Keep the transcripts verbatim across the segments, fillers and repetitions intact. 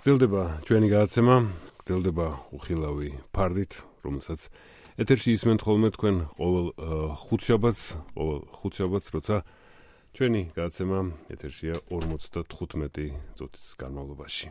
გრძელდება ჩვენი გადაცემა, გრძელდება უხილავი ფარდით, რომელსაც ეთერში ისმენთ ხოლმე თქვენ ყოველ ხუთშაბათს, ყოველ ხუთშაბათს, როცა ჩვენი გადაცემა ეთერშია ორმოცდათხუთმეტი წუთის განმავლობაში.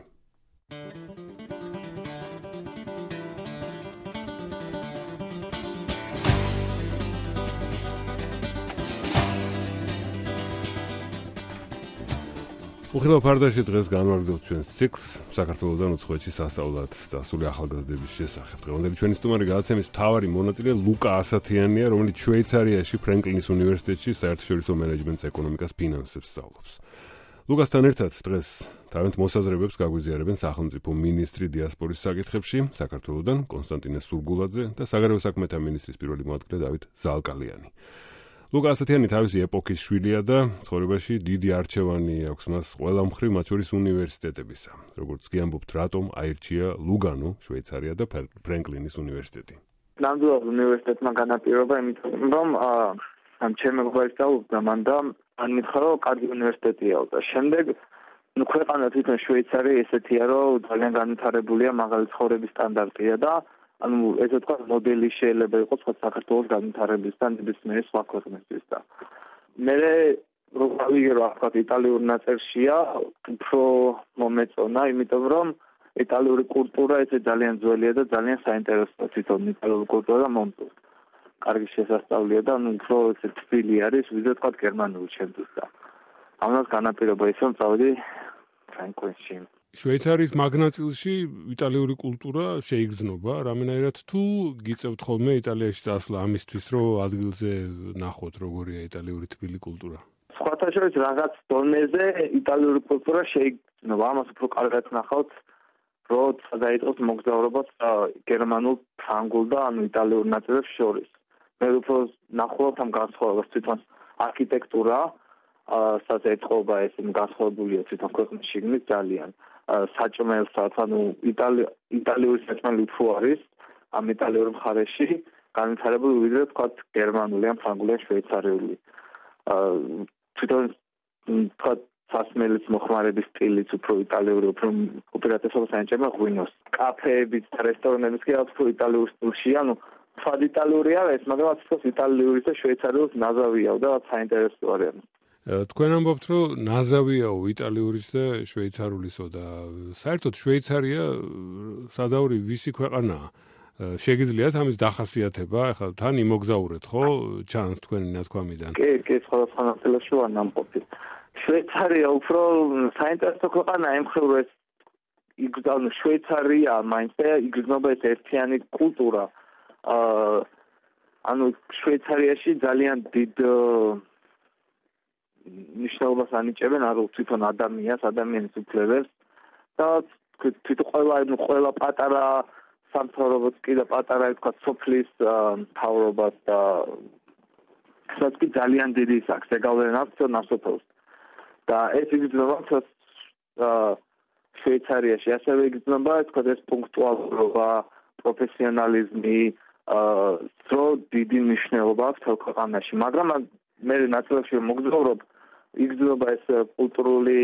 უხილავ ფარდაში დღეს განვაგრძობთ ჩვენს ციკლს საქართველოსთან უცხოეთში სასწაულად წასული ახალგაზრდების შესახებ. დღევანდელი ჩვენი სტუმარი გადაცემის მთავარი მონაწილე ლუკა ასათიანია, რომელიც შვეიცარიაში ფრენკლინის უნივერსიტეტში საერთაშორისო მენეჯმენტს, ეკონომიკას, ფინანსებს სწავლობს. ლუკასთან ერთად დღეს თავიანთ მოსაზრებებს გაგვიზიარებენ სახელმწიფო მინისტრი დიასპორის საკითხებში საქართველოსთან კონსტანტინე სურგულაძე და საგარეო საქმეთა მინისტრის პირველი მოადგილე დავით ზალკალიანი. ლუკა ასათიანი თავისი ეპოქის შვილია და ცხოვრებაში დიდი არჩევანი აქვს მას ყველა მხრივ, მათ შორის უნივერსიტეტებისა. როგორც კი ამბობთ, რატომ აირჩია ლუგანო, შვეიცარია და ფრენკლინის უნივერსიტეტი? ნამდვილად უნივერსიტეტმა განაპირობა, იმიტომ რომ ამ ჩემი მეგობარი სწავლობდა მან და მან მითხრა, რომ კარგი უნივერსიტეტია და შემდეგ ნუ ქვეყანა თვითონ შვეიცარია ესეთია, რომ ძალიან განვითარებულია, მაღალი ცხოვრების სტანდარტია და ანუ ესე თქვა მოდელი შეიძლება იყოს სხვა საქართველოს განვითარებისთან ნებისმიერი სხვა ქვეყნისთვის და მე როგორია რა ვთქვა იტალიური ნაწერშია უფრო მომეწონა, იმიტომ რომ იტალიური კულტურა ესე ძალიან ძველია და ძალიან საინტერესოა თვითონ იტალიური კულტურა და მომწონს. კარგი შესასწავლია და ანუ უფრო ესე თბილი არის, ვიდრე თქვა გერმანული ჩემთვის და ამას განაპირობა ის რომ წავედი ფრენკლინში. შვეიცარიის მაგნაწილში იტალიური კულტურა შეიგრძნობა, რამენაირად თუ გიწევთ ხოლმე იტალიაში წასვლა ამისთვის, რომ ადგილზე ნახოთ როგორია იტალიური თბილი კულტურა? სხვათა შორის რაღაც დონეზე იტალიური კულტურა შეიგრძნობა, ამას უფრო კარგად ნახავთ, რომ დაიწყოს მოგზაურობა გერმანულ, ფრანგულ და ანუ იტალიურ ნაწილებს შორის. მე უფრო ნახულობ ამ განსხვავებას, თვითონ არქიტექტურა, სადაც ეთყობა ეს განსხვავებულია თვითონ ქვეყნის შიგნით ძალიან. საჭმელსაც, ანუ იტალიური საჭმელი უფრო არის ამ იტალიური მხარეში განვითარებული ვიდრე თქვა გერმანული ან ფრანგული ან შვეიცარიული. თვითონ თქვა სასმელის მოხმარების სტილიც უფრო იტალიური, უფრო უპირატესობას ანიჭება ღვინოს. კაფეებიც და რესტორნებიც კი უფრო იტალიური სტილში, ანუ თქვა იტალიური არის, მაგრამ თვითონ იტალიური და შვეიცარიულის ნაზავია და საინტერესო არის. თქვენ ამბობთ, რომ ნაზავიაო იტალიური და შვეიცარულისო და საერთოდ შვეიცარია სადავრი ვისი ქვეყანაა? შეგიძლიათ ამის დახასიათება? ახლა თან იმოგზაურეთ, ხო? ჩანს თქვენი ნათქვამიდან. კი, კი, სხვადასხვა ნაწილებში ვარ ნამყოფი. შვეიცარია უფრო საინტერესო ქვეყანაა, ემხრობ ეს იგზავნა შვეიცარია, მაინც იგზნობა ეს ერთიანი კულტურა. ანუ შვეიცარიაში ძალიან დიდ ნიშნულობას ანიჭებენ არ თვითონ ადამიანს, ადამიანის უფლებებს და თვითონ ყველა ყველა პატარა სამთავრობოც კი და პატარა თქვა სოფლის მთავრობას და სადაც კი ძალიან დიდი აქვს ეგავლენად ნასოფლს. და ეს იგრძნობა შვეიცარიაში, ასევე იგრძნობა თქვა ეს პუნქტუალურობა, პროფესიონალიზმი, რო დიდი მნიშვნელობა აქვს თელ ქვეყანაში, მაგრამ მე ნაწილებში მოგზაურობ იგრძნობა ეს კულტურული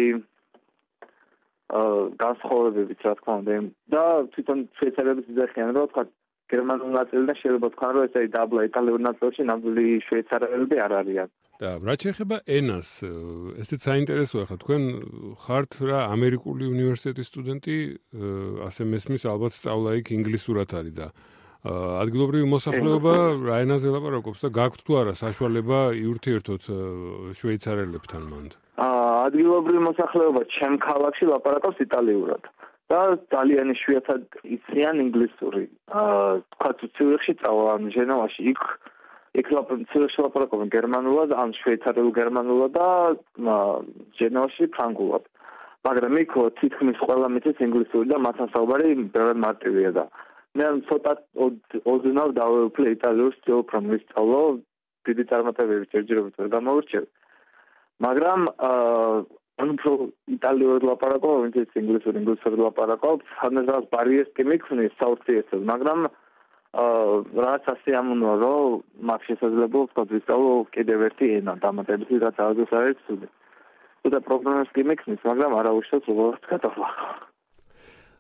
განსხვავებებიც, რა თქმა უნდა, და თვითონ შვეიცარიელებს იძახიან, რომ თქვა გერმანულ ნაწილიდან შეიძლება თქვა, რომ ესე დაბლა იტალიური ნაწილში ნამდვილი შვეიცარიელები არ არიან. და რაც შეეხება ენას, ესეც საინტერესოა, ხა თქვენ ხართ რა ამერიკული უნივერსიტეტის სტუდენტი, ასე მესმის ალბათ სწავლა იქ ინგლისურად არის და ადგილობრივი მოსახლეობა რა ენაზე ლაპარაკობს და გაქვთ თუ არა საშუალება იურთიერთოთ შვეიცარიელებთან მანდ? ადგილობრივი მოსახლეობა ჩემ ქალაქში ლაპარაკობს იტალიურად და ძალიან იშვიათად იციან ინგლისური. თქვა ციურიხში წავა ან ჟენევაში, იქ იქ ციურიხში ლაპარაკობენ გერმანულად ან შვეიცარიულ გერმანულად და ჟენევაში ფრანგულად. მაგრამ იქ თითქმის ყველა მიცის ინგლისური და მათთან საუბარი ბევრად მარტივია და მე ცოტა ოდნავ დავეუფლე იტალიურს, რომ ვისწავლო, დიდი წარმატებები ჯერჯერობით ვერ გამოვირჩევ. მაგრამ ანუ უფრო იტალიურად ლაპარაკობ, ვინც ინგლისურად, ინგლისურად ლაპარაკობ, ამას ბარიერს კი მიქმნის საურთიერთოდ, მაგრამ რაც ასე ამუნოა, რომ მაგ შესაძლებლობას ვისწავლო კიდევ ერთი ენა, დამატებითი რაც აღგეს არის ცუდი. და პრობლემას კი მიქმნის, მაგრამ არა უშუალოდ როგორ გადავახო.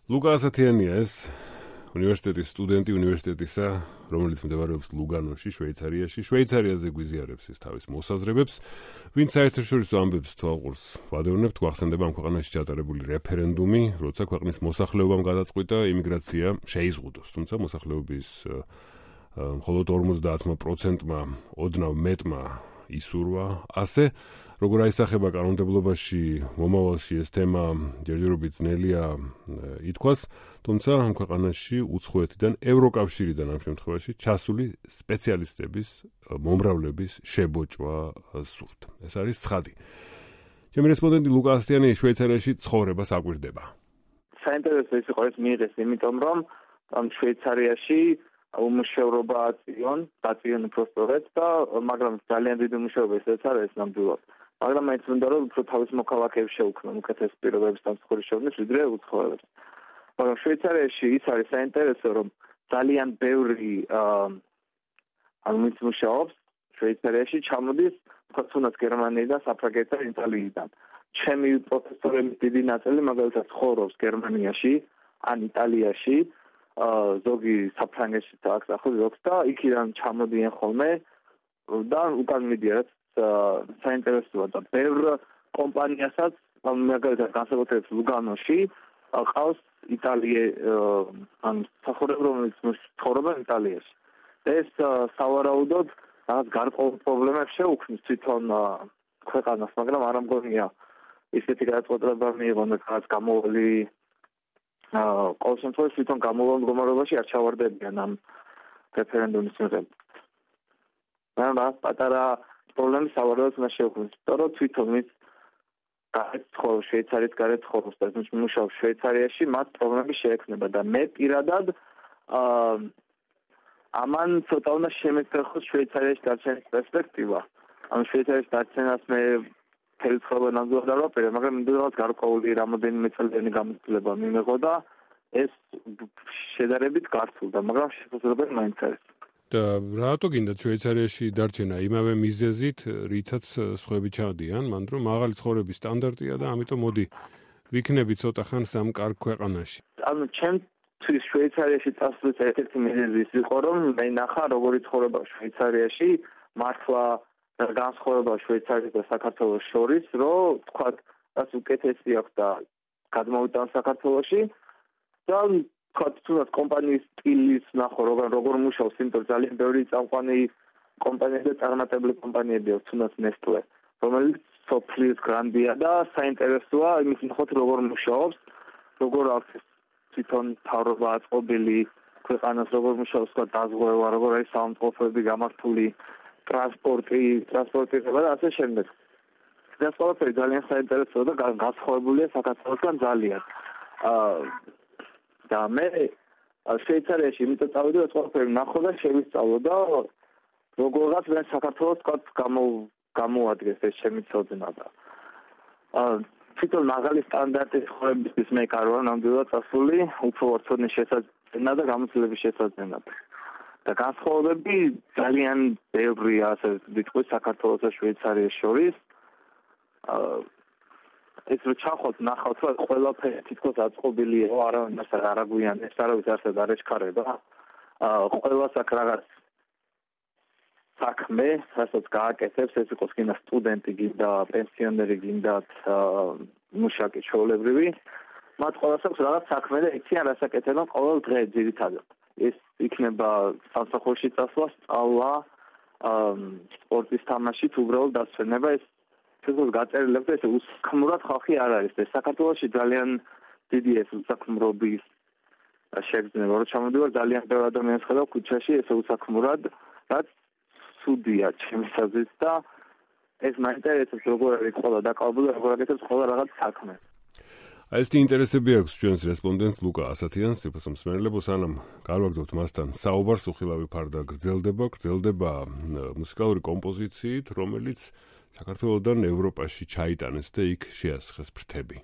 ლუკა ასათიანია ეს უნივერსიტეტის სტუდენტი უნივერსიტეტისა, რომელიც მდებარეობს ლუგანოში, შვეიცარიაში. შვეიცარიაზე გვიზიარებს ის თავის მოსაზრებებს. ვინც საერთაშორისო ამბებს თვალყურს ვადევნებთ, გვახსენდება ამ ქვეყანაში ჩატარებული რეფერენდუმი, როცა ქვეყნის მოსახლეობამ გადაწყვიტა იმიგრაცია შეიზღუდოს. თუმცა მოსახლეობის მხოლოდ ორმოცდაათ პროცენტმა ოდნავ მეტმა ისურვა ასე. Როგორ აისახება კანონმდებლობაში მომავალში ეს თემა ჯერჯერობით ძნელია ითქვას, თუმცა ამ ქვეყანაში უცხოეთიდან ევროკავშირიდან ამ შემთხვევაში ჩასული სპეციალისტების მომრავლების შებოჭვა სურთ. ეს არის ცხადი. ჩემი რესპონდენტი ლუკა ასათიანი შვეიცარიაში ცხოვრებას აკვირდება. საინტერესო ის იყო ეს მიიღეს, იმიტომ რომ ამ შვეიცარიაში უმუშევრობა აწიონ, აწიონ უბრალოდ და მაგრამ ძალიან დიდი უმუშევრობა ისეც არის ნამდვილად. მაგრამ მაინც უნდა რომ უფრო თავის მოქალაქეებს შეუქმნან უკეთეს პირობებს დამსხურის შოვნებს, ვიდრე უცხოელებს. მაგრამ შვეიცარიაში ის არის საინტერესო, რომ ძალიან ბევრი ანუ ვინც მუშაობს შვეიცარიაში ჩამოდის თუნდაც გერმანიიდან, საფრანგეთიდან, იტალიიდან. ჩემი პროფესორების დიდი ნაწილი მაგალითად ცხოვრობს გერმანიაში ან იტალიაში, ზოგი საფრანგეთში აქვს ახლა ზოგს და იქიდან ჩამოდიან ხოლმე და უკან მიდიან საინტერესოა და ბევრ კომპანიასაც მაგალითად განსაკუთრებით ლუგანოში ყავს იტალია ან სახურები რომელიც ცხოვრობენ იტალიაში. ეს სავარაუდოდ რაღაც გარკვეულ პრობლემებს შეუქმნის თვითონ ქვეყანას, მაგრამ არ ამგონია ისეთი გადაწყვეტილება მიიღონ და რაღაც გამოვლი ყოველ შემთხვევაში თვითონ გამოვლენ მდგომარეობაში არ ჩავარდებიან ამ რეფერენდუმის მიღება. მაგრამ პატარა პრობლემის სავარაუდოდ უნდა შეუქმნას, რომ თვითონ ის გარეთ ცხოვრობს, შვეიცარიის გარეთ ცხოვრობს და მუშაობს შვეიცარიაში, მათ პრობლემები შეექმნება და მე პირადად ამან ცოტა უნდა შემეცდახოს შვეიცარიაში დარჩენის პერსპექტივა. ამ შვეიცარიაში დარჩენას მე მთელი ცხოვრება ნამდვილად არ ვაპირებ, მაგრამ იმდენად გარკვეული რამოდენიმე წელიანი გამოცდილება მიმეღო და ეს შედარებით გართულდა, მაგრამ შესაძლებელი მაინც არის. და რატო გინდა შვეიცარიაში დარჩენა იმავე მიზეზით, რითაც სხვები ჩადიან, მანდ რომ მაღალი ცხოვრების სტანდარტია და ამიტომ მოდი ვიქნები ცოტა ხანს ამ კარგ ქვეყანაში. ანუ ჩემთვის შვეიცარიაში წასვლის ერთ-ერთი მიზეზი ის იყო, რომ მე ნახა როგორი ცხოვრება შვეიცარიაში, მართლა განსხვავება შვეიცარიის და საქართველოს შორის, რომ თქვა, რაც უკეთესი აქვს და გადმოვიტან საქართველოში და თქვა, თუნდაც კომპანიის სტილის ნახო, როგორ როგორ მუშაობს, იმიტომ ძალიან ბევრი წამყვანი კომპანიები და წარმატებული კომპანიები აქვს, თუნდაც Nestle, რომელიც სოფლის გრანდია და საინტერესოა იმის ნახოთ, როგორ მუშაობს, როგორ აქვს თვითონ თავრობა აწყობილი ქვეყანას, როგორ მუშაობს თქვა დაზღვევა, როგორ არის საავადმყოფოები გამართული, ტრანსპორტი, ტრანსპორტირება და ასე შემდეგ. ეს ყველაფერი ძალიან საინტერესოა და განსხვავებულია საქართველოსგან ძალიან. და მე შვეიცარიაში იმიტომ წავედი, რომ ყველაფერი ნახო და შევისწავლო და როგორღაც მე საქართველოს თქვა გამოადგეს ეს ჩემი ცოდნა და თვითონ მაღალი სტანდარტის ცხოვრებისთვის მე კარ ვარ ნამდვილად წასული, უფრო ორცოდნის შესაძენა და გამოცდილების შესაძენა. და განსხვავებები ძალიან ბევრია, ასე ვიტყვი, საქართველოს და შვეიცარიის შორის. ეს რო ჩახოთ, ნახავთ, რომ ყველაფერი თითქოს აწყობილია, არავის არ აგვიანებს, არავის არსად არ ეჩქარება. ყველას აქ რაღაც საქმე, რასაც გააკეთებს, ეს იყოს გინდა სტუდენტი, გინდა პენსიონერი, გინდა მუშაკი ჩვეულებრივი. მათ ყველას აქვს რაღაც საქმე და იციან რას აკეთებენ ყოველ დღე ძირითადად. ეს იქნება სამსახურში წასვლა, სწავლა, სპორტის თამაში, თუ უბრალოდ დასვენება, ეს თვითონ გაწერილებდა, ეს უსაქმროდ ხალხი არ არის. ეს საქართველოში ძალიან დიდი ეს უსაქმრობის შეგრძნება, რომ ჩამოდივარ ძალიან ბევრი ადამიანს ხედავ ქუჩაში, ეს უსაქმროდ, რაც ცუდია ჩემს აზრით და ეს მაინტერესებს როგორ არის ყველა დაკავებული, როგორ აკეთებს ყველა რაღაც საქმეს. აი ეს ინტერესები აქვს ჩვენს რესპონდენტს ლუკა ასათიანს, სიფოს მსმენელებო, სანამ გავაგზავნებთ მასთან საუბარს, უხილავი ფარდა გრძელდება, გრძელდება მუსიკალური კომპოზიციით, რომელიც საქართველოსდან ევროპაში ჩაიტანეს და იქ შეასხეს ფრთები.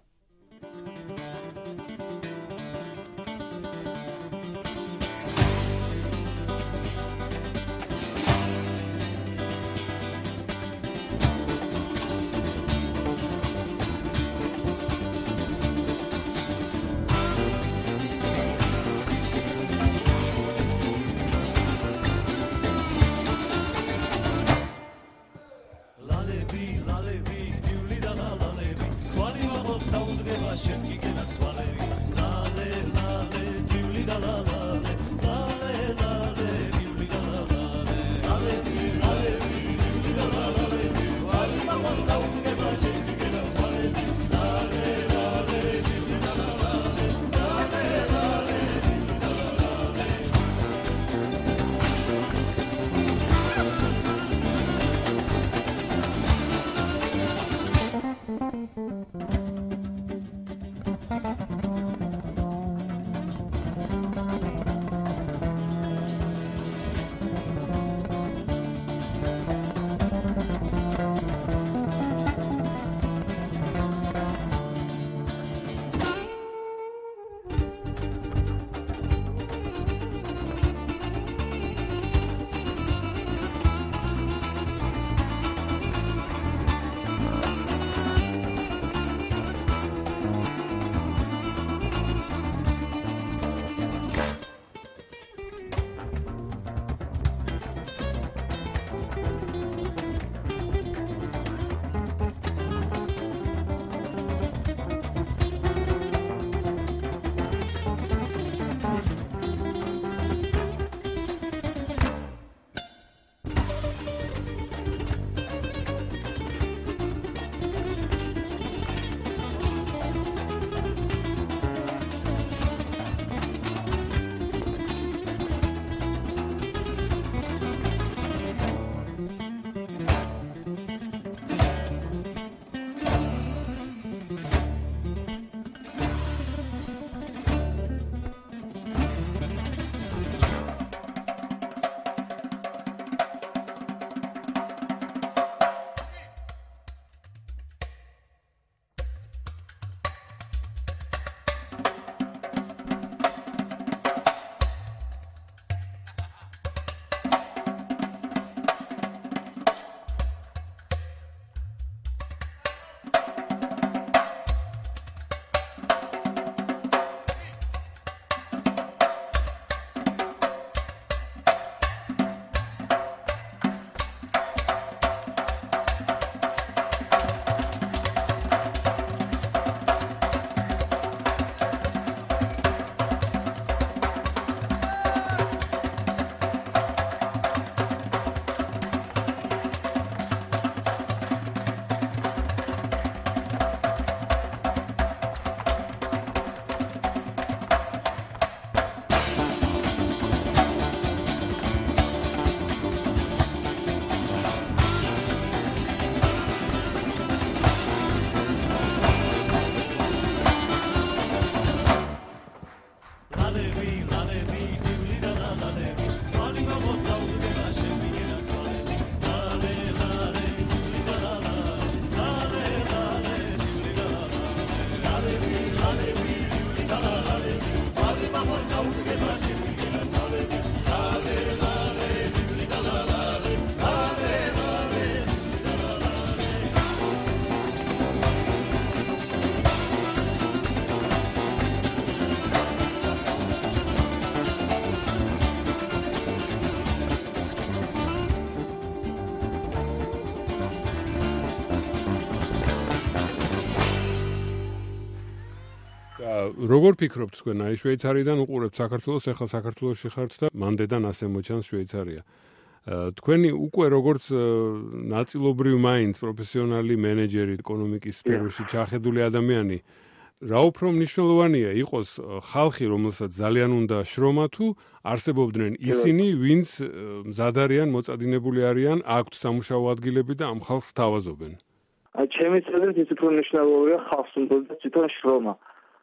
როგორ ფიქრობთ თქვენ აი შვეიცარიიდან უყურებთ საქართველოს, ახლა საქართველოში ხართ და მანდედან ასე მოჩანს შვეიცარია. თქვენი უკვე როგორც ნაწილობრივ მაინც პროფესიონალი მენეჯერი ეკონომიკის სფეროში ჩახედული ადამიანი რა უფრო მნიშვნელოვანია იყოს ხალხი, რომელსაც ძალიან უნდა შრომა თუ არსებობდნენ ისინი, ვინც მზად არიან, მოწადინებული არიან, აქვთ სამუშაო ადგილები და ამ ხალხს თავაზობენ. აი, ჩემი აზრით ის უფრო მნიშვნელოვანია ხალხს უნდა თვითონ შრომა.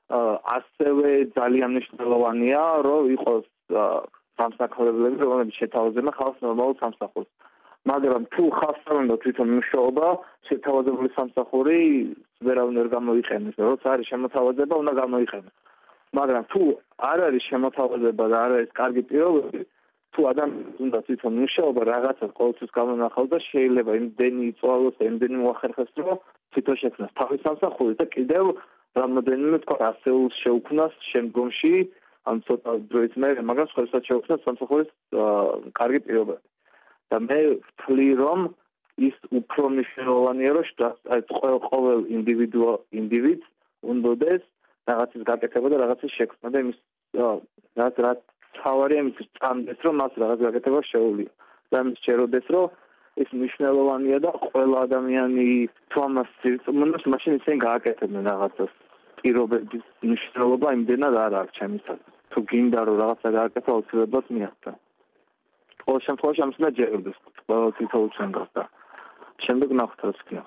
ასევე ძალიან მნიშვნელოვანია, რომ იყოს სამსახურებლები, რომლებიც შეთავაზებენ ხალხს ნორმალურ სამსახურს. მაგრამ თუ ხალხს არ უნდა თვითონ მუშაობა, შეთავაზებული სამსახური ვერავინ არ გამოიყენებს, როცა არის შემოთავაზება, უნდა გამოიყენოს. მაგრამ თუ არ არის შემოთავაზება და არ არის კარგი პირობები, თუ ადამიანს უნდა თვითონ მუშაობა, რაღაცას ყოველთვის გამონახავს და შეიძლება იმდენი იწვალოს, იმდენი მოახერხოს, რომ თვითონ შექმნას თავის სამსახური და კიდევ რამოდენიმე თქვა ასეულს შეუქმნას შემდგომში, ან ცოტა დროის მერე, მაგრამ სხვასაც შეუქმნას სამსახურის კარგი პირობები. და მე ვთვლი, რომ ის უფრო მნიშვნელოვანია, რომ ყოველ ინდივიდუალ ინდივიდს უნდადეს რაღაცის გაკეთება და რაღაცის შექმნა და იმის რაც რაც თავარია იმის წამდეს, რომ მას რაღაც გაკეთება შეუძლია. და იმის შეეროდეს, რომ ის მნიშვნელოვანია და ყველა ადამიანი თუ ამას ძირწმუნობს, მაშინ ისინი გააკეთებენ რაღაცას. პირობების მნიშვნელობა იმდენად არ აქვს ჩემისათვის. თუ გინდა რომ რაღაცა გააკეთო, აუცილებლად მიაღწია. ყოველ შემთხვევაში ამას უნდა ჯეროდეს ყველა თითოეულ ჩვენგანს და შემდეგ ნახოთ რაც კი.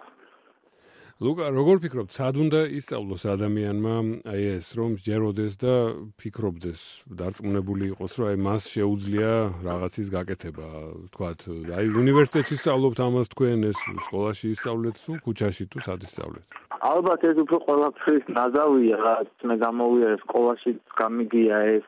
ლუკა, როგორ ფიქრობთ, სად უნდა ისწავლოს ადამიანმა აი ეს რომ ჯეროდეს და ფიქრობდეს, დარწმუნებული იყოს, რომ აი მას შეუძლია რაღაცის გაკეთება, თქვათ, აი უნივერსიტეტში სწავლობთ ამას თქვენ, ეს სკოლაში ისწავლეთ თუ ქუჩაში თუ სად ისწავლეთ? ალბათ ეს უფრო ყველაფრის ნაზავია, რაც მე გამოვიარე სკოლაშიც გამიგია ეს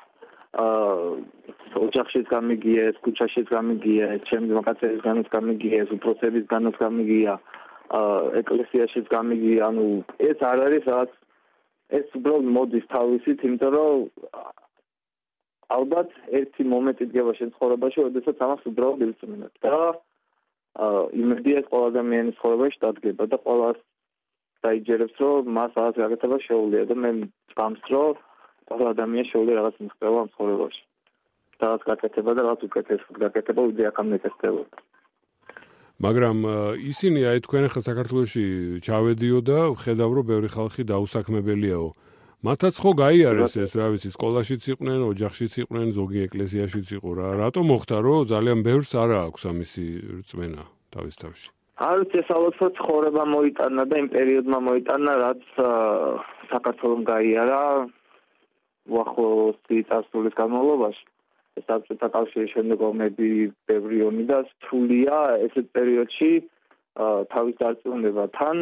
ოჯახშიც გამიგია ეს, ქუჩაშიც გამიგია ეს, ჩემი მოკაცეებისგანაც გამიგია ეს, უფროსებისგანაც გამიგია, ეკლესიაშიც გამიგია, ანუ ეს არ არის რაც ეს უბრალოდ მოდის თავისით, იმიტომ რომ ალბათ ერთი მომენტი დგება შენ ცხოვრებაში, როდესაც ამას უბრალოდ ილწმუნებ და იმედია ეს ყველა ადამიანის ცხოვრებაში დადგება და ყველას დაიჯერებს, რომ მას რაღაც გაკეთება შეუძლია და მე ვამს, რომ ყველა ადამიანს შეუძლია რაღაც მიღწევა ამ ცხოვრებაში. და რაღაც გაკეთება და რაღაც უკეთესად გაკეთება, ვიდრე აქ ამეკეთება. მაგრამ ისინი აი თქვენ ახლა საქართველოში ჩავედიო და ხედავ რომ ბევრი ხალხი დაუსაქმებელიაო. მათაც ხო გაიარეს ეს, რა ვიცი, სკოლაშიც იყვნენ, ოჯახშიც იყვნენ, ზოგი ეკლესიაშიც იყო რა. რატომ მოხდა რომ ძალიან ბევრს არ აქვს ამისი რწმენა თავის თავში? არ ვიცი, ეს ალბათ ცხოვრება მოიტანა და იმ პერიოდმა მოიტანა, რაც საქართველოს გაიარა უახლოესი წარსულის განმავლობაში. ეს საბჭოთა კავშირის შემდეგ ომები ბევრი ომი და სრულია ესეთ პერიოდში თავის დარწმუნებასთან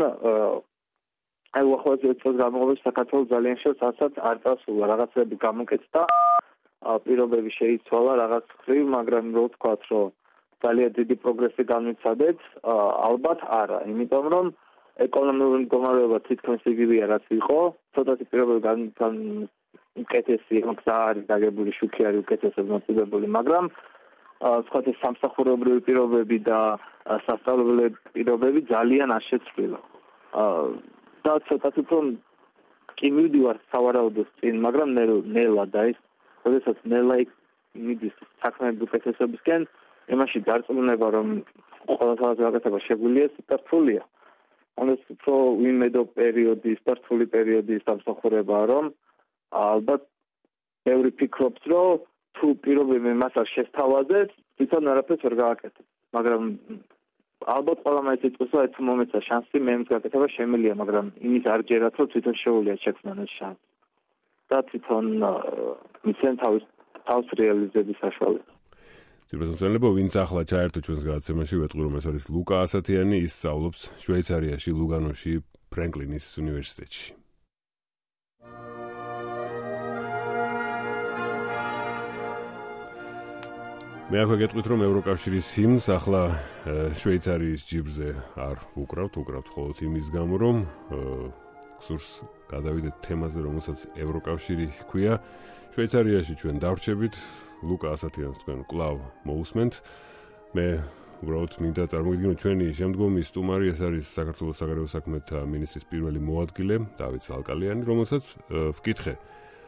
აი უახლოესი წელს განმავლობაში საქართველოს ძალიან შორს ასაც არ წასულა, რაღაცები გამოკეთდა, პირობები შეიცვალა რაღაც ხრივ, მაგრამ რო ვთქვათ, რომ ძალიან დიდი პროგრესი განვიცადეთ, ალბათ არა, იმიტომ რომ ეკონომიკური მდგომარეობა თითქმის იგივეა რაც იყო, ცოტათი პირობები გან უკეთესი გზა არის დაგებული, შუქი არის უკეთესად მოწოდებული, მაგრამ სხვათა სამსახურებრივი პირობები და სასწავლებლე პირობები ძალიან არ შეცვლილა. და ცოტათ უფრო კი მივდივარ სავარაუდოს წინ, მაგრამ ნელა და ის, როდესაც ნელა მიდის საქმეების უკეთესობისკენ, იმაში დარწმუნება, რომ ყველასათვის გაკეთება შეგვიძლია, სიტყვია. ამას უფრო ვიმედო პერიოდის, სპარტული პერიოდის სამსახურებაა, რომ ალბათ ბევრი ფიქრობს, რომ თუ პირობები მას არ შესთავაზებს, თვითონ არაფერს ვერ გააკეთებს. მაგრამ ალბათ ყველა მაინც იწევს, რომ თუ მომეცა შანსი, მე იმის გაკეთება შემიძლია, მაგრამ იმის არ ჯერათ, რომ თვითონ შეუძლია შექმნან ეს შანსი. და თვითონ მიცემ თავის თავს რეალიზების საშუალებას. ძირფასმცველებო, ვინც ახლა ჩაერთო ჩვენს გადაცემაში, ვეტყვი, რომ ეს არის ლუკა ასათიანი, ის სწავლობს შვეიცარიაში, ლუგანოში, ფრენკლინის უნივერსიტეტში. მე ახლა გეტყვით, რომ ევროკავშირის ჰიმნს ახლა შვეიცარიის ჯიბზე არ უკრავთ, უკრავთ მხოლოდ იმის გამო, რომ გსურს გადავიდეთ თემაზე, რომელსაც ევროკავშირი ჰქვია. შვეიცარიაში ჩვენ დავრჩებით, ლუკა ასათიანს თქვენ კვლავ მოусმენთ. მე უბრალოდ მინდა წარმოგიდგინოთ ჩვენი შემდგომი სტუმარი, ეს არის საქართველოს საგარეო საქმეთა მინისტრის პირველი მოადგილე, დავით ზალკალიანი, რომელსაც ვკითხე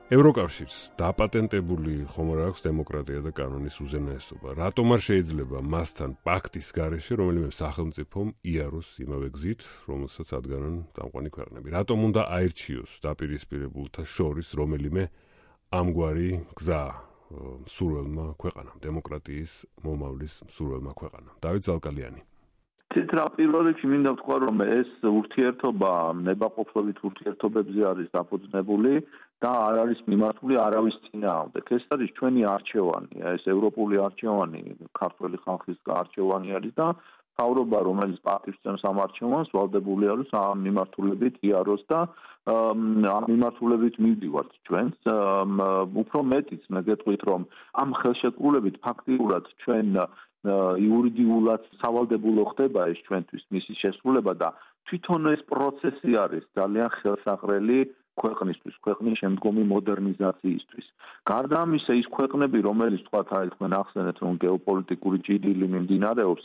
ევროკავშირს დაპატენტებული ხომ არ აქვს დემოკრატია და კანონის უზენაესობა. რატომ არ შეიძლება მასთან პაქტის გარეშე რომელიმე სახელმწიფომ იაროს იმავე გზით, რომელსაც ადგენენ წამყვანი ქვეყნები? რატომ უნდა აირჩიოს დაპირისპირებულთა შორის რომელიმე ამგვარი გზა მსურველმა ქვეყანამ, დემოკრატიის მომავლის მსურველმა ქვეყანამ? დავით ზალკალიანი. ცითრა პირველ რიგში მინდა ვთქვა, რომ ეს ურთიერთობა ნებაყოფლობით ურთიერთობებზე არის დაფუძნებული და არ არის მიმართული არავის წინააღმდეგ. ეს არის ჩვენი არჩევანი, ეს ევროპული არჩევანი, ქართველი ხალხის არჩევანი არის და მთავრობა, რომელიც პარტიის წევს ამ არჩევანს, ვალდებული არის ამ მიმართულებით იაროს და ამ მიმართულებით მივდივართ ჩვენს. უფრო მეტიც მე გეტყვით, რომ ამ ხელშეკრულებით ფაქტიურად ჩვენ იურიდიულად სავალდებულო ხდება ეს ჩვენთვის მისი შესრულება და თვითონ ეს პროცესი არის ძალიან ხელსაყრელი ქვეყნისთვის, ქვეყნის შემდგომი მოდერნიზაციისთვის. გარდა ამისა, ის ქვეყნები, რომელიც თქვათ არის თქვენ ახსენეთ, რომ გეოპოლიტიკური ჭიდილი მიმდინარეობს,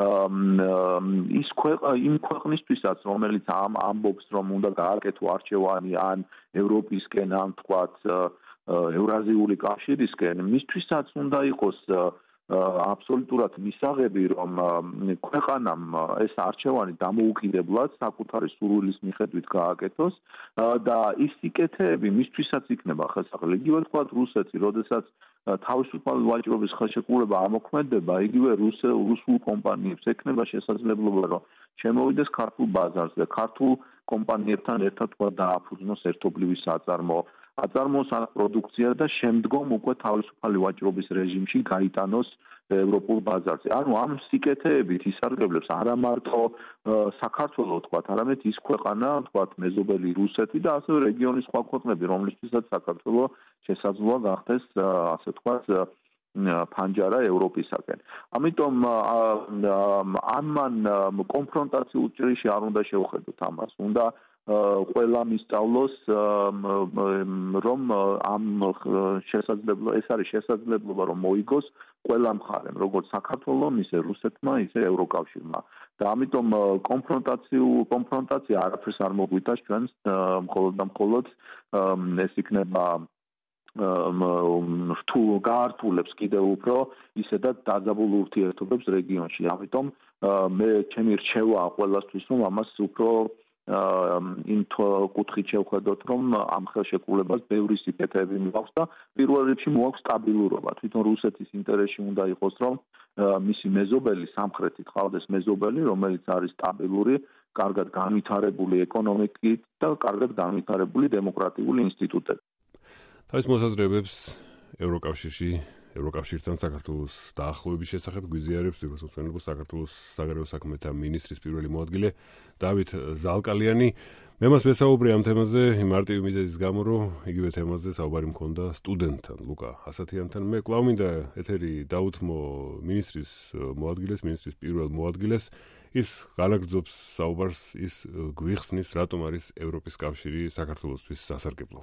ის იმ ქვეყნისთვისაც, რომელიც ამ ამბობს, რომ უნდა გააკეთო არჩევანი ან ევროპისკენ, ან თქვათ ევრაზიული კავშირისკენ, მისთვისაც უნდა იყოს აბსოლუტურად მისაღები, რომ ქვეყანამ ეს არჩევანი დამოუკიდებლად საკუთარი სურვილის მიხედვით გააკეთოს და ის სიკეთეები მისთვისაც იქნება ხელსაყრელი. იგივე თქვათ რუსეთი, როდესაც თავისუფალი ვაჭრობის ხელშეკრულება ამოქმედება, იგივე რუსულ კომპანიებს ექნება შესაძლებლობა, რომ შემოვიდეს ქართულ ბაზარზე, ქართულ კომპანიებთან ერთად თქვათ დააფუძნოს ერთობლივი საწარმო. აწარმოოს ან პროდუქცია და შემდგომ უკვე თავისუფალი ვაჭრობის რეჟიმში გაიტანოს ევროპულ ბაზარზე. ანუ ამ სიკეთეებით ისარგებლებს არა მარტო საქართველოს თქვათ, არამედ ის ქვეყანა, თქვათ მეზობელი რუსეთი და ასევე რეგიონის სხვა ქვეყნები, რომლისთვისაც საქართველოს შესაძლოა გახდეს ასე თქვათ ფანჯარა ევროპისაკენ. ამიტომ ამან კონფრონტაციულ ჭრიში არ უნდა შევხედოთ ამას. უნდა ყველა მისწავლოს, რომ ამ შესაძლებლობა ეს არის შესაძლებლობა, რომ მოიგოს ყველა მხარემ, როგორც საქართველოს, ისე რუსეთმა, ისე ევროკავშირმა. და ამიტომ კონფრონტაციულ კონფრონტაცია არაფერს არ მოგვიტანს ჩვენს მხოლოდ და მხოლოდ ეს იქნება რთულ გაართულებს კიდევ უფრო ისედაც დაძაბულ ურთიერთობებს რეგიონში. ამიტომ მე ჩემი რჩევა ყველასთვის, რომ ამას უფრო იმ კუთხით შევხედოთ, რომ ამ ხელშეკრულებას ბევრი სიკეთეები მიაქვს და პირველ რიგში მოაქვს სტაბილურობა. თვითონ რუსეთის ინტერესში უნდა იყოს, რომ მისი მეზობელი სამხრეთით ყავდეს მეზობელი, რომელიც არის სტაბილური, კარგად განვითარებული ეკონომიკით და კარგად განვითარებული დემოკრატიული ინსტიტუტები. თავის მოსაზრებებს ევროკავშირში ევროკავშირთან საქართველოს დაახლოების შესახებ გვიზიარებს საქართველოს საქართველოს საგარეო საქმეთა მინისტრის პირველი მოადგილე დავით ზალკალიანი. მე მას ვესაუბრე ამ თემაზე მარტივი მიზეზის გამო, რომ იგივე თემაზე საუბარი მქონდა სტუდენტთან ლუკა ასათიანთან. მე კვლავ მინდა ეთერი დაუთმო მინისტრის მოადგილეს, მინისტრის პირველ მოადგილეს. ის განაგრძობს საუბარს, ის გვიხსნის, რატომ არის ევროპის კავშირი საქართველოსთვის სასარგებლო.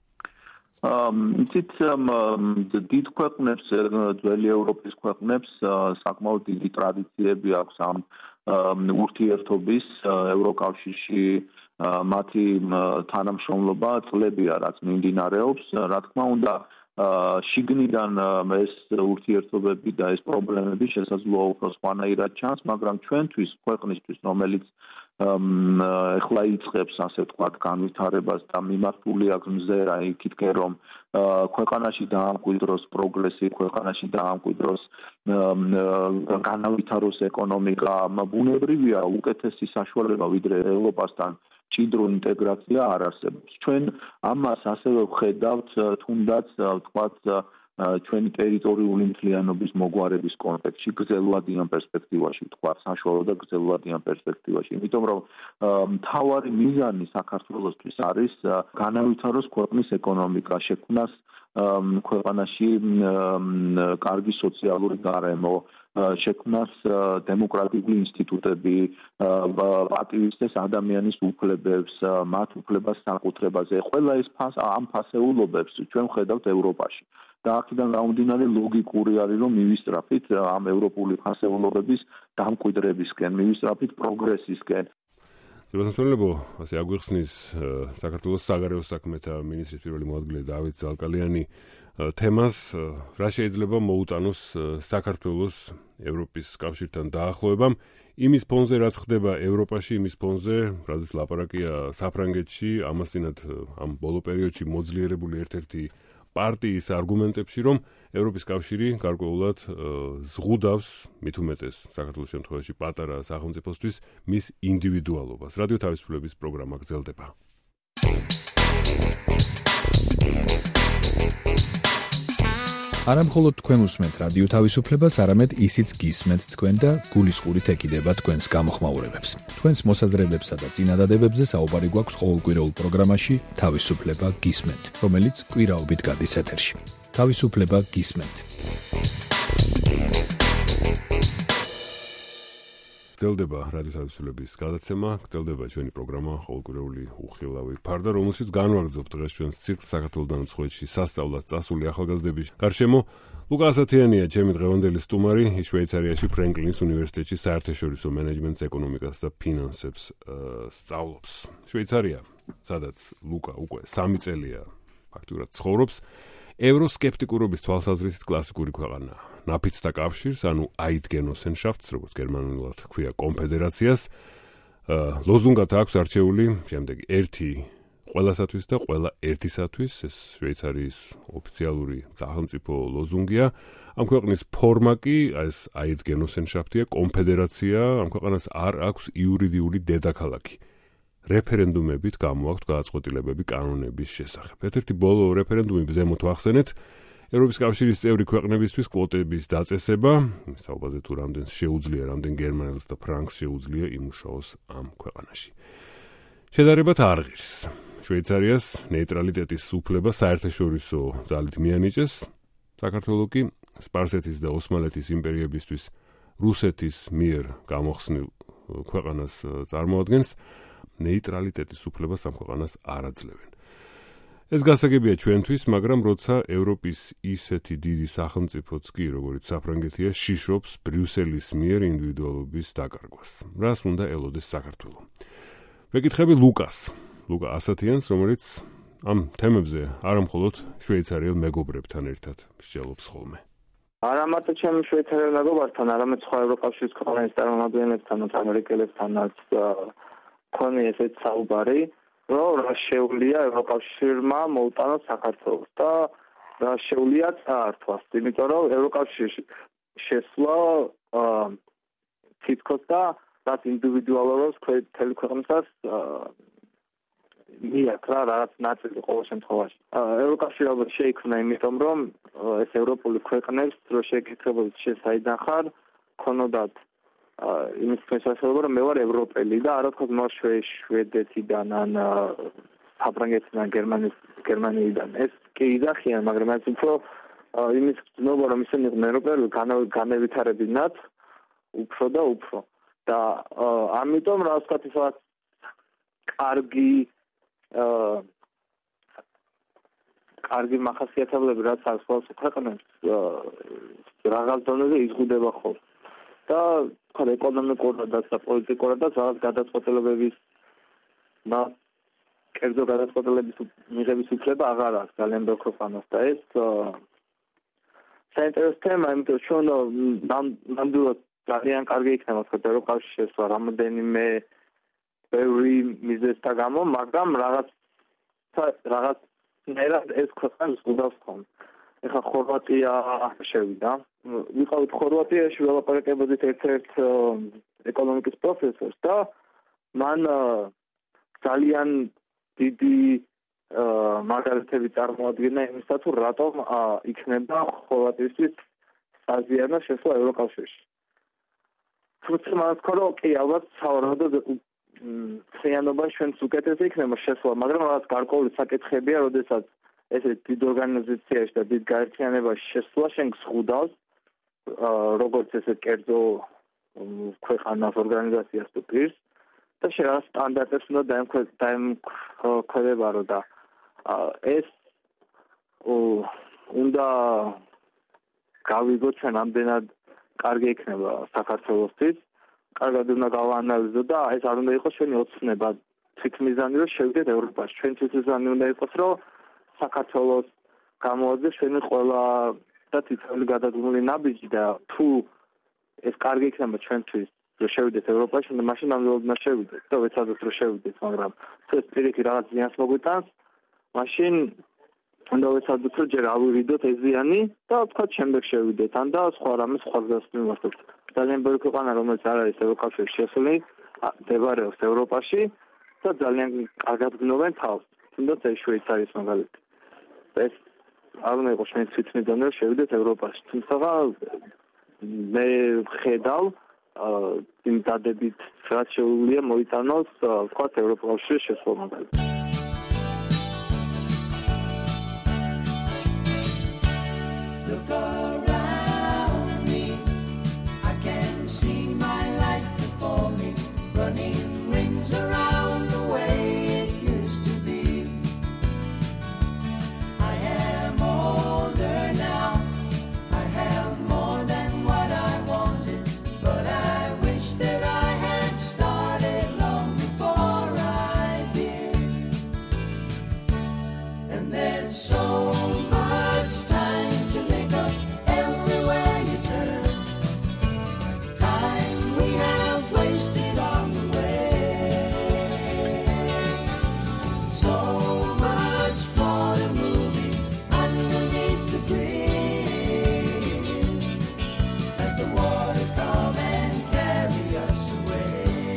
იცით, დიდ ქვეყნებს, ძველი ევროპის ქვეყნებს საკმაოდ დიდი ტრადიციები აქვს ამ ურთიერთობის ევროკავშირში მათი თანამშრომლობა წლებია, რაც მიმდინარეობს. რა თქმა უნდა, შიგნიდან ეს ურთიერთობები და ეს პრობლემები შესაძლოა უფრო სხვანაირად ჩანს, მაგრამ ჩვენთვის, ქვეყნისთვის, რომელიც ეხლა იწყებს ასე ვთქვათ განვითარებას და მიმართული აქვს მზერა იქითკენ, რომ ქვეყანაში დაამკვიდროს პროგრესი, ქვეყანაში დაამკვიდროს განავითაროს ეკონომიკა, ბუნებრივია უკეთესი საშუალება ვიდრე ევროპასთან ჭიდრო ინტეგრაცია არ არსებობს. ჩვენ ამას ასევე ვხედავთ თუნდაც ვთქვათ ჩვენი ტერიტორიული მთლიანობის მოგვარების კონტექსტში, გრძელვადიან პერსპექტივაში, თქვა, საშუალო და გრძელვადიან პერსპექტივაში. იმიტომ რომ მთავარი მიზანი საქართველოსთვის არის განავითაროს ქვეყნის ეკონომიკა, შექმნას ქვეყანაში კარგი სოციალური გარემო, შექმნას დემოკრატიული ინსტიტუტები, პატივისცეს ადამიანის უფლებებს, მათ უფლებას საკუთრებაზე. ყველა ეს ამ ფასეულობებს ჩვენ ვხედავთ ევროპაში. და აქედან გამომდინარე ლოგიკური არის, რომ მივისწრაფით ამ ევროპული ფასეულობების დამკვიდრებისკენ, მივისწრაფით პროგრესისკენ. ძებნასმენლებო, ასე აგვიხსნის საქართველოს საგარეო საქმეთა მინისტრის პირველი მოადგილე დავით ზალკალიანი თემას, რა შეიძლება მოუტანოს საქართველოს ევროპის კავშირთან დაახლოებამ, იმის ფონზე რაც ხდება ევროპაში, იმის ფონზე, რადგან ლაპარაკია საფრანგეთში, ამასთანავ ამ ბოლო პერიოდში მოძლიერებული ერთ-ერთი პარტიის არგუმენტებში, რომ ევროპის კავშირი გარკვეულად ზღუდავს, მით უმეტეს საქართველოს შემთხვევაში პატარა სახელმწიფოსთვის მის ინდივიდუალობას. რადიო თავისუფლების პროგრამა გრძელდება. არა მხოლოდ თქვენ უსმენთ რადიო თავისუფლებას, არამედ ისიც გისმენთ თქვენ და გულისყურით ეკიდება თქვენს გამოხმაურებებს. თქვენს მოსაზრებებსა და წინადადებებზე საუბარი გვაქვს ყოველკვირეულ პროგრამაში თავისუფლება გისმენთ, რომელიც კვირაობით გადის ეთერში. თავისუფლება გისმენთ. გრძელდება რადიო თავისუფლების გადაცემა, გრძელდება ჩვენი პროგრამა ყოველკვირეული უხილავი ფარდა, რომელშიც განვაგრძობთ დღეს ჩვენს ციკლს საქართველოსთან უცხოეთში სასწავლად წასული ახალგაზრდების გარშემო. ლუკა ასათიანია ჩემი დღევანდელი სტუმარი, ის შვეიცარიაში ფრენკლინის უნივერსიტეტში საერთაშორისო მენეჯმენტს, ეკონომიკას და ფინანსებს სწავლობს. შვეიცარია, სადაც ლუკა უკვე სამი წელია ფაქტურად ცხოვრობს, ევროსკეპტიკურობის თვალსაზრისით კლასიკური ქვეყანაა. ნაფიცთა კავშირს, ანუ აიდგენოსენშაფტს, როგორც გერმანულად ქვია კონფედერაციას, ლოზუნგად აქვს არჩეული, შემდეგი ერთი ყველასათვის და ყველა ერთისათვის, ეს შვეიცარიის ოფიციალური სახელმწიფო ლოზუნგია. ამ ქვეყნის ფორმა კი, ეს აიდგენოსენშაფტია, კონფედერაცია, ამ ქვეყანას არ აქვს იურიდიული დედაქალაქი. რეფერენდუმებით გამოაქვთ გადაწყვეტილებები კანონების შესახებ. ერთ-ერთი ბოლო რეფერენდუმი ზემოთ ვახსენეთ, ევროპის კავშირის წევრი ქვეყნებისთვის კვოტების დაწესება, იმის თაობაზე თუ რამდენს შეუძლია, რამდენ გერმანელს და ფრანგს შეუძლია იმუშაოს ამ ქვეყანაში. შედარებათ არ ღირს. შვეიცარიას ნეიტრალიტეტის უფლება საერთაშორისო ძალით მიანიჭეს, საქართველო კი სპარსეთის და ოსმალეთის იმპერიებისთვის რუსეთის მიერ გამოხსნილ ქვეყანას წარმოადგენს, ნეიტრალიტეტის უფლებას ამ ქვეყანას არ აძლევენ. ეს გასაგებია ჩვენთვის, მაგრამ როცა ევროპის ისეთი დიდი სახელმწიფოც კი, როგორც საფრანგეთია, შიშობს ბრიუსელის მიერ ინდივიდუალობის დაკარგვას. რას უნდა ელოდეს საქართველო? ვეკითხები ლუკას, ლუკა ასათიანს, რომელიც ამ თემებზე არა მხოლოდ შვეიცარიელ მეგობრებთან ერთად მსჯელობს ხოლმე. არა მარტო ჩემი შვეიცარიელ მეგობრებთან, არამედ სხვა ევროკავშირის ქვეყნების წარმომადგენლებთანაც, ამერიკელებთანაც ქონი ესეთ საუბარი, რომ რა შეუძლია ევროკავშირმა მოუტანოს საქართველოს და რა შეუძლია წაართვას, იმიტომ რომ ევროკავშირში შესვლა თითქოს და რაც ინდივიდუალურობს მთელი ქვეყნისას მიაქრა რაღაც ნაწილი ყოველ შემთხვევაში. ევროკავშირი ალბათ შეიქმნა იმიტომ, რომ ეს ევროპული ქვეყნებს რო შეკითხებოდნენ შესაიდან ხარ, ქონოდათ იმის შესაძლებლობა, რომ მე ვარ ევროპელი და არა თქოს მარ შვედეთიდან ან საფრანგეთიდან, გერმანიიდან. ეს კი იძახიან, მაგრამ ეს უფრო იმის გზნობა, რომ ისინი იყვნენ ევროპელი, განევითარებინათ უფრო და უფრო. და ამიტომ რა ვთქვათ, ის რაღაც კარგი კარგი მახასიათებლები რაც აქვს სხვა ქვეყნებს, რაღაც დონეზე იზღუდება ხოლმე. და თქვა ეკონომიკურად და პოლიტიკურად და რაღაც გადაწყვეტილებების და კერძო გადაწყვეტილების მიღების უფლება აღარ აქვს ძალიან ბევრ ქვეყანას და ეს საინტერესო თემა, იმიტომ რომ ნამდვილად ძალიან კარგი იქნება თქვა ევროკავშირში შესვლა რამოდენიმე ბევრი მიზეზთა გამო, მაგრამ რაღაც რაღაცნაირად ეს ქვეყანას ზღუდავს ხოლმე. ეხლა ხორვატია შევიდა. ვიყავით ხორვატიაში, ველაპარაკებოდით ერთ-ერთ ეკონომიკის პროფესორს და მან ძალიან დიდი მაგალითები წარმოადგინა იმისა, თუ რატომ იქნება ხორვატიისთვის საზიანო შესვლა ევროკავშირში. თუმცა მან თქვა, რომ კი, ალბათ სავარაუდოდ ხიანობა ჩვენს უკეთესი იქნება შესვლა, მაგრამ რაღაც გარკვეული საკითხებია, როდესაც ესე დიდ ორგანიზაციაში და დიდ გაერთიანებაში შესვლა შენ გზღუდავს, როგორც ესე კერძო ქვეყანას ორგანიზაციას თუ პირს და შენ რაღაც სტანდარტებს უნდა დაემკვიდრებარო და ეს უნდა გავიგოთ ჩვენ ამდენად კარგი იქნება საქართველოსთვის, კარგად უნდა გავაანალიზო და ეს არ უნდა იყოს ჩვენი ოცნება თვითმიზანი რომ შევიდეთ ევროპაში. ჩვენ თვითმიზანი უნდა იყოს რომ საქართველოს გამოაძეს ჩვენი ყველა და თითოეული გადადგმული ნაბიჯი და თუ ეს კარგი იქნება ჩვენთვის რომ შევიდეთ ევროპაში, და მაშინ ნამდვილად უნდა შევიდეთ და ვეცადოთ რომ შევიდეთ, მაგრამ თუ ეს პირიქით რაღაც ზიანს მოგვიტანს, მაშინ უნდა ვეცადოთ რომ ჯერ ავივიდოთ ეს ზიანი და თქვა შემდეგ შევიდეთ, ან და სხვა რამე სხვა გზას მივახდოთ. ძალიან ბევრი ქვეყანა რომელიც არ არის ევროკავშირში შესული, მდებარეობს ევროპაში და ძალიან კარგად გნობენ თავს. თუნდაც ეს შვეიცარიის მაგალითი. ეს არ უნდა იყოს ჩვენი თვითმიზანი რომ შევიდეთ ევროპაში. თუმცა მე ხედავ იმ დადებით რაც შეუძლია მოიტანოს თქვა ევროკავშირის შესვლა მაგალითად. Look around me, I can see my life before me, running rings around the way it used to be. I am older now, I have more than what I wanted, but I wish that I had started long before I did. And there's so much time to make up everywhere you turn, time we have wasted on the way, so much water moving underneath the bridge, let the water come and carry us away.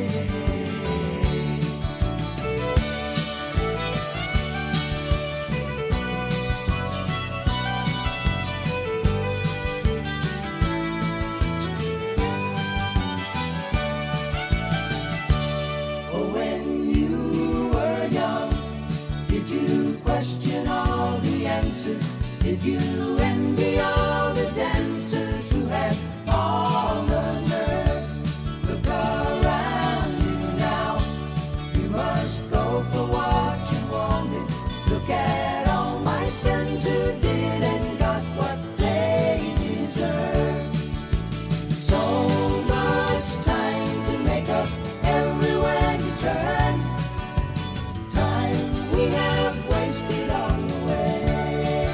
Oh, when you were young, did you question all the answers? Did you envy all the dancers who had all the nerve? Look around you now, you must go for what you wanted. Look at all my friends who did and got what they deserve. So much time to make up everywhere you turn, time we have wasted on the way,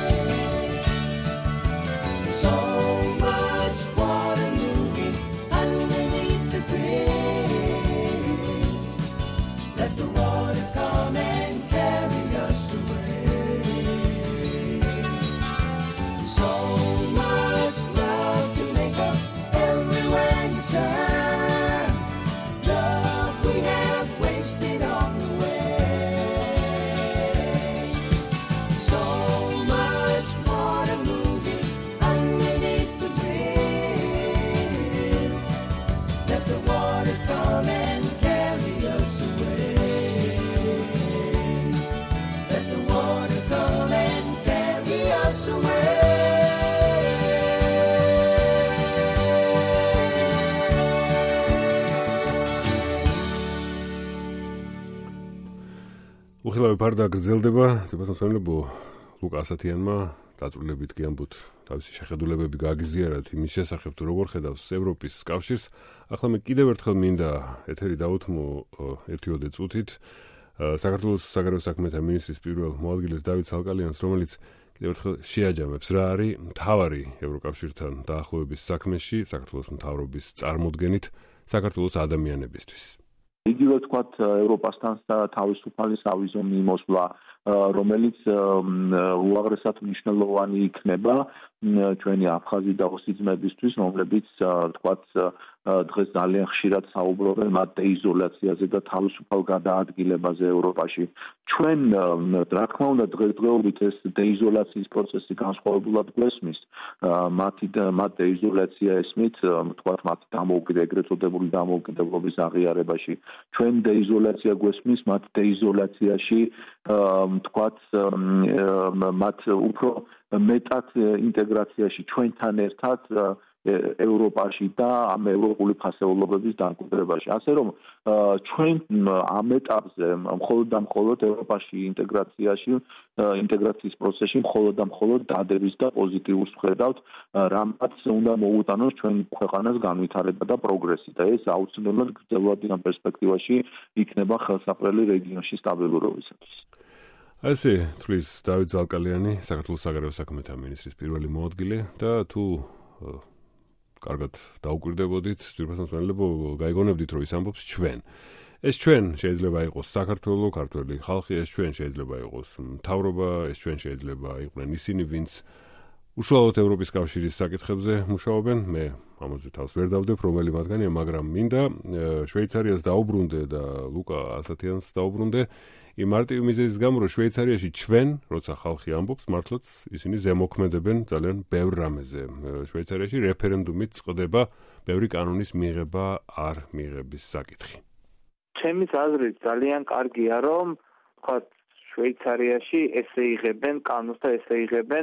so much water moving underneath the bridge, let the water come and carry us away, so much love to make up everywhere you turn, love we have wasted on the way, so much water moving underneath the bridge, let the water come and carry us away, let the water come and carry us away. უხილავი ფარდა გრძელდება, თებათმცემლებო ლუკა ასათიანმა დაწვრილებით კი ამბობთ თავისი შეხედულებები გააგზიარათ იმის შესახებ თუ როგორ ხედავს ევროპის კავშირს. ახლა მე კიდევ ერთხელ მინდა ეთერი დავუთმო ერთიოდე წუთით საქართველოს საგარეო საქმეთა მინისტრის პირველ მოადგილეს დავით სალკალიანს, რომელიც კიდევ ერთხელ შეაჯამებს რა არის მთავარი ევროკავშირთან დაახლოების საქმეში საქართველოს მთავრობის წარმოდგენით საქართველოს ადამიანებისთვის. იგივე თქვათ ევროპასთან თავისუფალი სავიზო მიმოსვლა, რომელიც უაღრესად მნიშვნელოვანი იქნება ჩვენი აფხაზი და ოსი ძმებისთვის, რომლებიც თქვათ დღეს ძალიან ხშირად საუბრობენ მათ დეიზოლაციაზე და თავისუფალ გადაადგილებაზე ევროპაში. ჩვენ რა თქმა უნდა დღესდღეობით ეს დეიზოლაციის პროცესი განსხვავებულად გვესმის. მათი მათ დეიზოლაცია ესმით, თქვათ მათ დამოუკიდებლ ეგრეთ წოდებული დამოუკიდებლობის აღიარებაში. ჩვენ დეიზოლაცია გვესმის მათ დეიზოლაციაში თქვათ მათ უფრო მეტად ინტეგრაციაში ჩვენთან ერთად ევროპაში და ამ ევროპული ფასეულობების დამკვიდრებაში. ასე რომ ჩვენ ამ ეტაპზე მხოლოდ და მხოლოდ ევროპაში ინტეგრაციაში, ინტეგრაციის პროცესში მხოლოდ და მხოლოდ დადების და პოზიტიურს ვხედავთ, რამაც უნდა მოუტანოს ჩვენ ქვეყანას განვითარება და პროგრესი და ეს აუცილებლად გრძელვადიან პერსპექტივაში იქნება ხელსაყრელი რეგიონში სტაბილურობისათვის. ასე თვლის დავით ზალკალიანი, საქართველოს საგარეო საქმეთა მინისტრის პირველი მოადგილე და თუ კარგად დაუკვირდებოდით, ძირფასად მსმენელებო, გაიგონებდით, რომ ის ამბობს ჩვენ. ეს ჩვენ შეიძლება იყოს საქართველოს, ქართველი ხალხი, ეს ჩვენ შეიძლება იყოს მთავრობა, ეს ჩვენ შეიძლება იყვნენ ისინი, ვინც უშუალოდ ევროპის კავშირის საკითხებზე მუშაობენ. მე ამაზე თავს ვერ დავდებ, რომელი მათგანია, მაგრამ მინდა შვეიცარიას დაუბრუნდე და ლუკა ასათიანს დაუბრუნდე იმ მარტივი მიზეზის გამო, რომ შვეიცარიაში ჩვენ, როცა ხალხი ამბობს, მართლაც ისინი ზემოქმედებენ ძალიან ბევრ რამეზე. შვეიცარიაში რეფერენდუმით წყდება ბევრი კანონის მიღება არ მიღების საკითხი. ჩემის აზრით ძალიან კარგია, რომ თქვა შვეიცარიაში ესე იღებენ კანონს და ესე იღებენ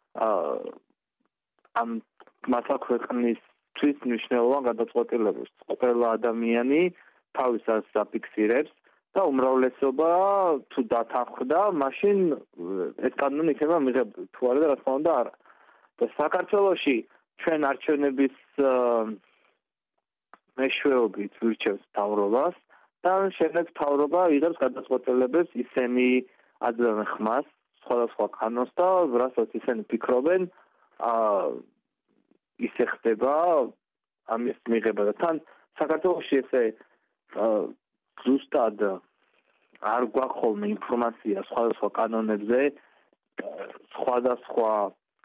ამ მართლა ქვეყნისთვის მნიშვნელოვან გადაწყვეტილებას. ყველა ადამიანი თავის აზრს აფიქსირებს და უმრავლესობა თუ დათანხმდა, მაშინ ეს კანონი იქნება მიღებული. თუ არა და რა თქმა უნდა არა. და საქართველოში ჩვენ არჩევნების მეშვეობით ვირჩევს მთავრობას და შემდეგ მთავრობა იღებს გადაწყვეტილებებს, ისინი აძლევენ ხმას სხვადასხვა კანონს და რასაც ისინი ფიქრობენ, ისე ხდება ამის მიღება და თან საქართველოში ესე ზუსტად არ გვაქვს ხოლმე ინფორმაცია სხვადასხვა კანონებზე, სხვადასხვა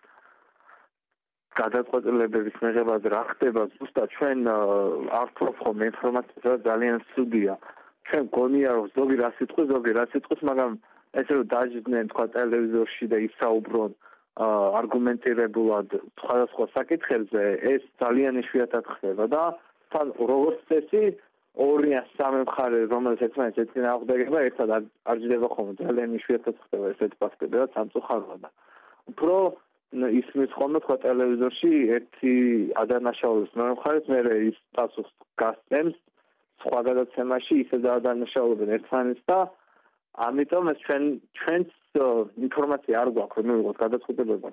გადაწყვეტილებების მიღებაზე რა ხდება, ზუსტად ჩვენ არ ვფლობთ ხოლმე ინფორმაციას, ძალიან ცუდია. ჩვენ გონია რომ ზოგი რა სიტყვის, ზოგი რა სიტყვის, მაგრამ ესე რომ დაждდნენ თქვა ტელევიზორში და ისაუბრონ არგუმენტირებულად სხვადასხვა საკითხებზე, ეს ძალიან იშვიათად ხდება და თან როგორც წესი ორი ან სამი მხარე, რომელიც ერთმანეთს ეწინააღმდეგება, ერთად არ ჯდება ხოლმე, ძალიან იშვიათად ხდება ესეთი ფაქტები და სამწუხაროა და უფრო ისმის ხოლმე თქვა ტელევიზორში ერთი ადანაშაულებს მეორე მხარეს, მერე ის პასუხს გასცემს სხვა გადაცემაში ისე დაადანაშაულებენ ერთმანეთს და ამიტომ ეს ჩვენ ჩვენს ინფორმაცია არ გვაქვს, რომ მივიღოთ გადაწყვეტილება.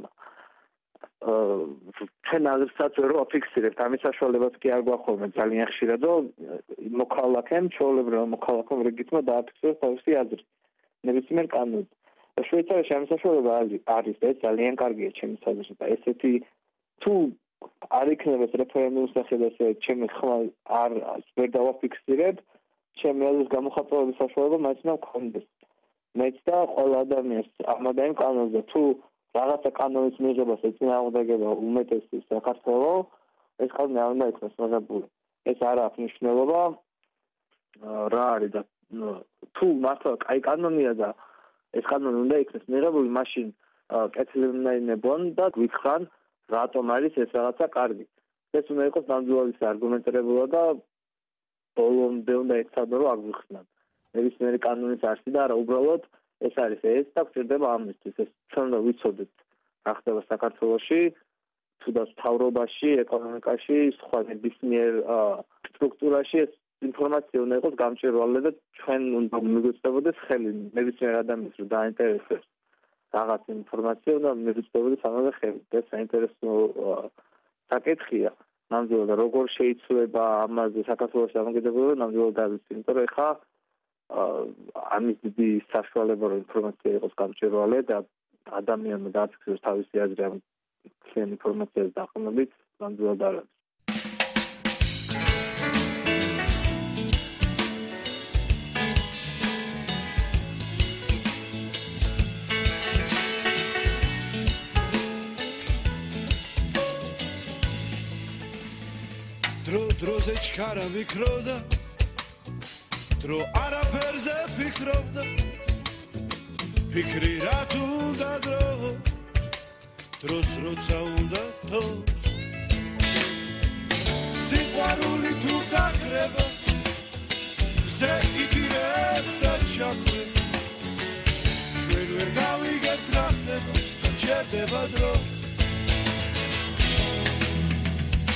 ჩვენ აზრსაც ვერ ვაფიქსირებთ, ამის საშუალებაც კი არ გვაქვს ხოლმე ძალიან ხშირად, რომ მოქალაქემ, ჩვეულებრივ მოქალაქემ რიგითმა დააფიქსიროს თავისი აზრი ნებისმიერ კანონზე. შვეიცარიაში ამის საშუალება არის და ეს ძალიან კარგია ჩემი აზრით და ესეთი თუ არ იქნება ეს რეფერენდუმის სახით ესე ჩემი ხმა არ ვერ დავაფიქსირებ, ჩემი აზრის გამოხატულების საშუალება მაინც უნდა მქონდეს. მეც და ყველა ადამიანს ამადა იმ კანონზე თუ რაღაცა კანონის მიღებას ეწინააღმდეგება უმეტესი საქართველოს, ეს კანონი არ უნდა იქნას მიღებული. ეს არ აქვს მნიშვნელობა რა არის და თუ მართლა კაი კანონია და ეს კანონი უნდა იქნას მიღებული, მაშინ კეთილი უნდა ინებონ და გვითხრან რატომ არის ეს რაღაცა კარგი. ეს უნდა იყოს ნამდვილად არგუმენტირებულად და ბოლომდე უნდა ეცადონ რომ აგვიხსნან. ნებისმიერი კანონის არსი და არა უბრალოდ ეს არის ეს და გვჭირდება ამისთვის. ეს ჩვენ უნდა ვიცოდეთ რა ხდება საქართველოში, თუ და მთავრობაში, ეკონომიკაში, სხვა ნებისმიერ სტრუქტურაში ეს ინფორმაცია უნდა იყოს გამჭვირვალე და ჩვენ უნდა მიგვეცდებოდეს ხელი ნებისმიერ ადამიანს რომ დაინტერესებს რაღაც ინფორმაცია უნდა მიგვეცდებოდეს ამაზე ხელი. ეს საინტერესო საკითხია. ნამდვილად როგორ შეიძლება ამაზე საქართველოს დამოკიდებულება ნამდვილად დავიცი, იმიტომ რომ ეხლა ამის დიდი საშუალება რომ ინფორმაცია იყოს გამჭვირვალე და ადამიანმა დააფიქსიროს თავისი აზრი ამ ხელი ინფორმაციას დაყრდნობით, ნამდვილად არ არის. დროზე ჩქარა ვიქრობდა, დრო არაფერზე ფიქრობდა, ფიქრი რა თუ უნდა დრო, დროს როცა უნდა თოს, სიყვარული თუ გაქრება, ზე იგივებს და ჩაქვენ, ჩვენ ვერ გავიგებთ რა ხდება, ჩერდება დრო.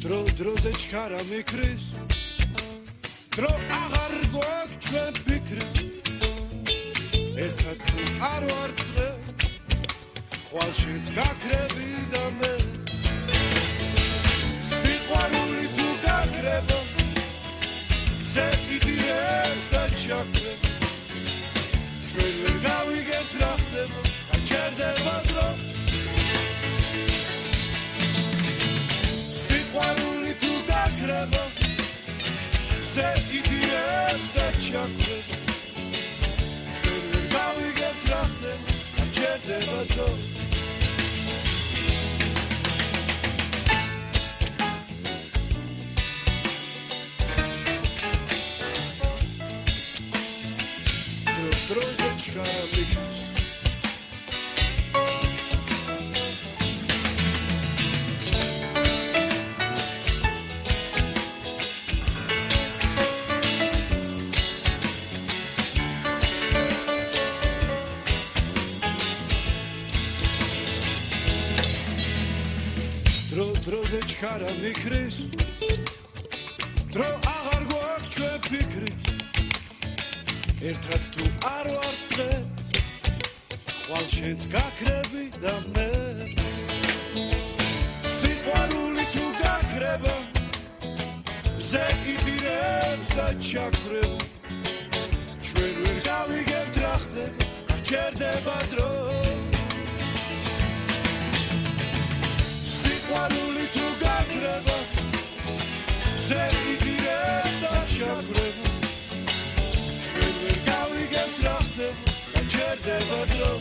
დრო დროზე ჩქარა მიქრის დრო აღარ გვაქვს ჩვენ ფიქრი ერთად თუ არ ვარ დღე ხვალ შეც გაქრები და მე სიყვარული თუ გაქრება ზე იდეებს და ჩაქრებ ჩვენ ვერ გავიგებთ რა ხდება გაჩერდება დრო სიყვარული თუ გაქრება ზე იდეებს და ჩაქრებ ჩვენ ვერ გავიგებთ რა ხდება გაჩერდება დრო დროზე ჩქარა მიქრის დრო დროზე ჩქარა მიქრის დრო აღარ გვაქვს ჩვენ ფიქრი ერთად თუ არ ვარ დღე ხვალ შეც გაქრები და მე სიყვარული თუ გაქრება ზე იდეებს და ჩაქრებ ჩვენ ვერ გავიგებთ რა ხდება გაჩერდება დრო სიყვარული თუ გაქრება ზე იდეებს და ჩაქრებ ჩვენ ვერ გავიგებთ რა ხდება გაჩერდება დრო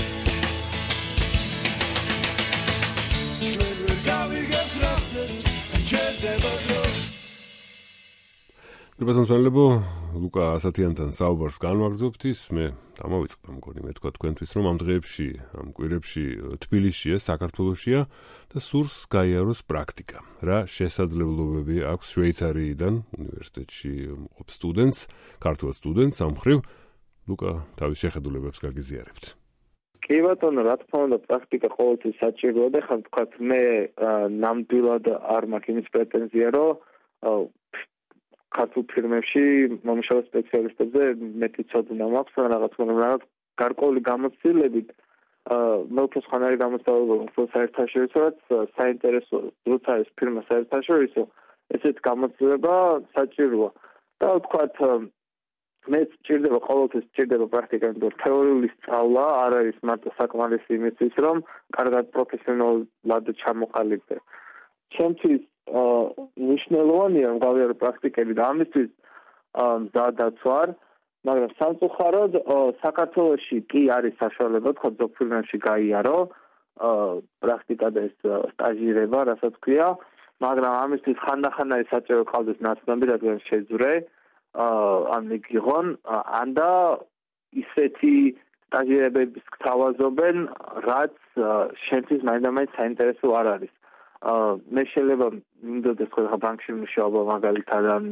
ჩვენ ვერ გავიგებთ რა ხდება გაჩერდება დრო გრაბაზანსვალებო ლუკა ასათიანთან საუბარს განვაგრძობთ ის მე დამოვიწყდა მგონი მე თქვა თქვენთვის რომ ამ დღეებში ამ კვირებში თბილისშია საქართველოშია და სურს გაიაროს პრაქტიკა რა შესაძლებლობები აქვს შვეიცარიიდან უნივერსიტეტში მყოფ სტუდენტს ქართულ სტუდენტს ამ მხრივ ლუკა თავის შეხედულებებს გაგიზიარებთ კი ბატონო რა თქმა უნდა პრაქტიკა ყოველთვის საჭიროა და ხან თქვა მე ნამდვილად არ მაქვს იმის პრეტენზია რომ ქართულ ფირმებში მომუშავე სპეციალისტებზე მეტი ცოდნა მაქვს რაღაც რაღაც გარკვეული გამოცდილებით მე უფრო ხანარი გამოცდილება უფრო საერთაშორისო რაც საინტერესო როცა ეს ფირმა საერთაშორისო ესეთ გამოცდილება საჭიროა და ვთქვათ მე სჭირდება ყოველთვის სჭირდება პრაქტიკა იმიტომ თეორიული სწავლა არ არის მარტო საკმარისი იმისთვის რომ კარგად პროფესიონალურად ჩამოყალიბდე ჩემთვის ნიშნულოვანია რომ გავიარო პრაქტიკები და ამისთვის მზადაც ვარ მაგრამ სამწუხაროდ საქართველოში კი არის საშუალება თქო ზოგ ფილმებში გაიარო პრაქტიკა და ეს სტაჟირება რასაც ქვია მაგრამ ამისთვის ხანდახან არის საჭირო ყავდეს ნაცნობი რადგან შეძვრე ან მიგიღონ ან და ისეთი სტაჟირებების გთავაზობენ რაც შენთვის მაინდამაინც საინტერესო არ არის მე შეიძლება მინდოდეს ხოლმე ბანკში მუშაობა მაგალითად ან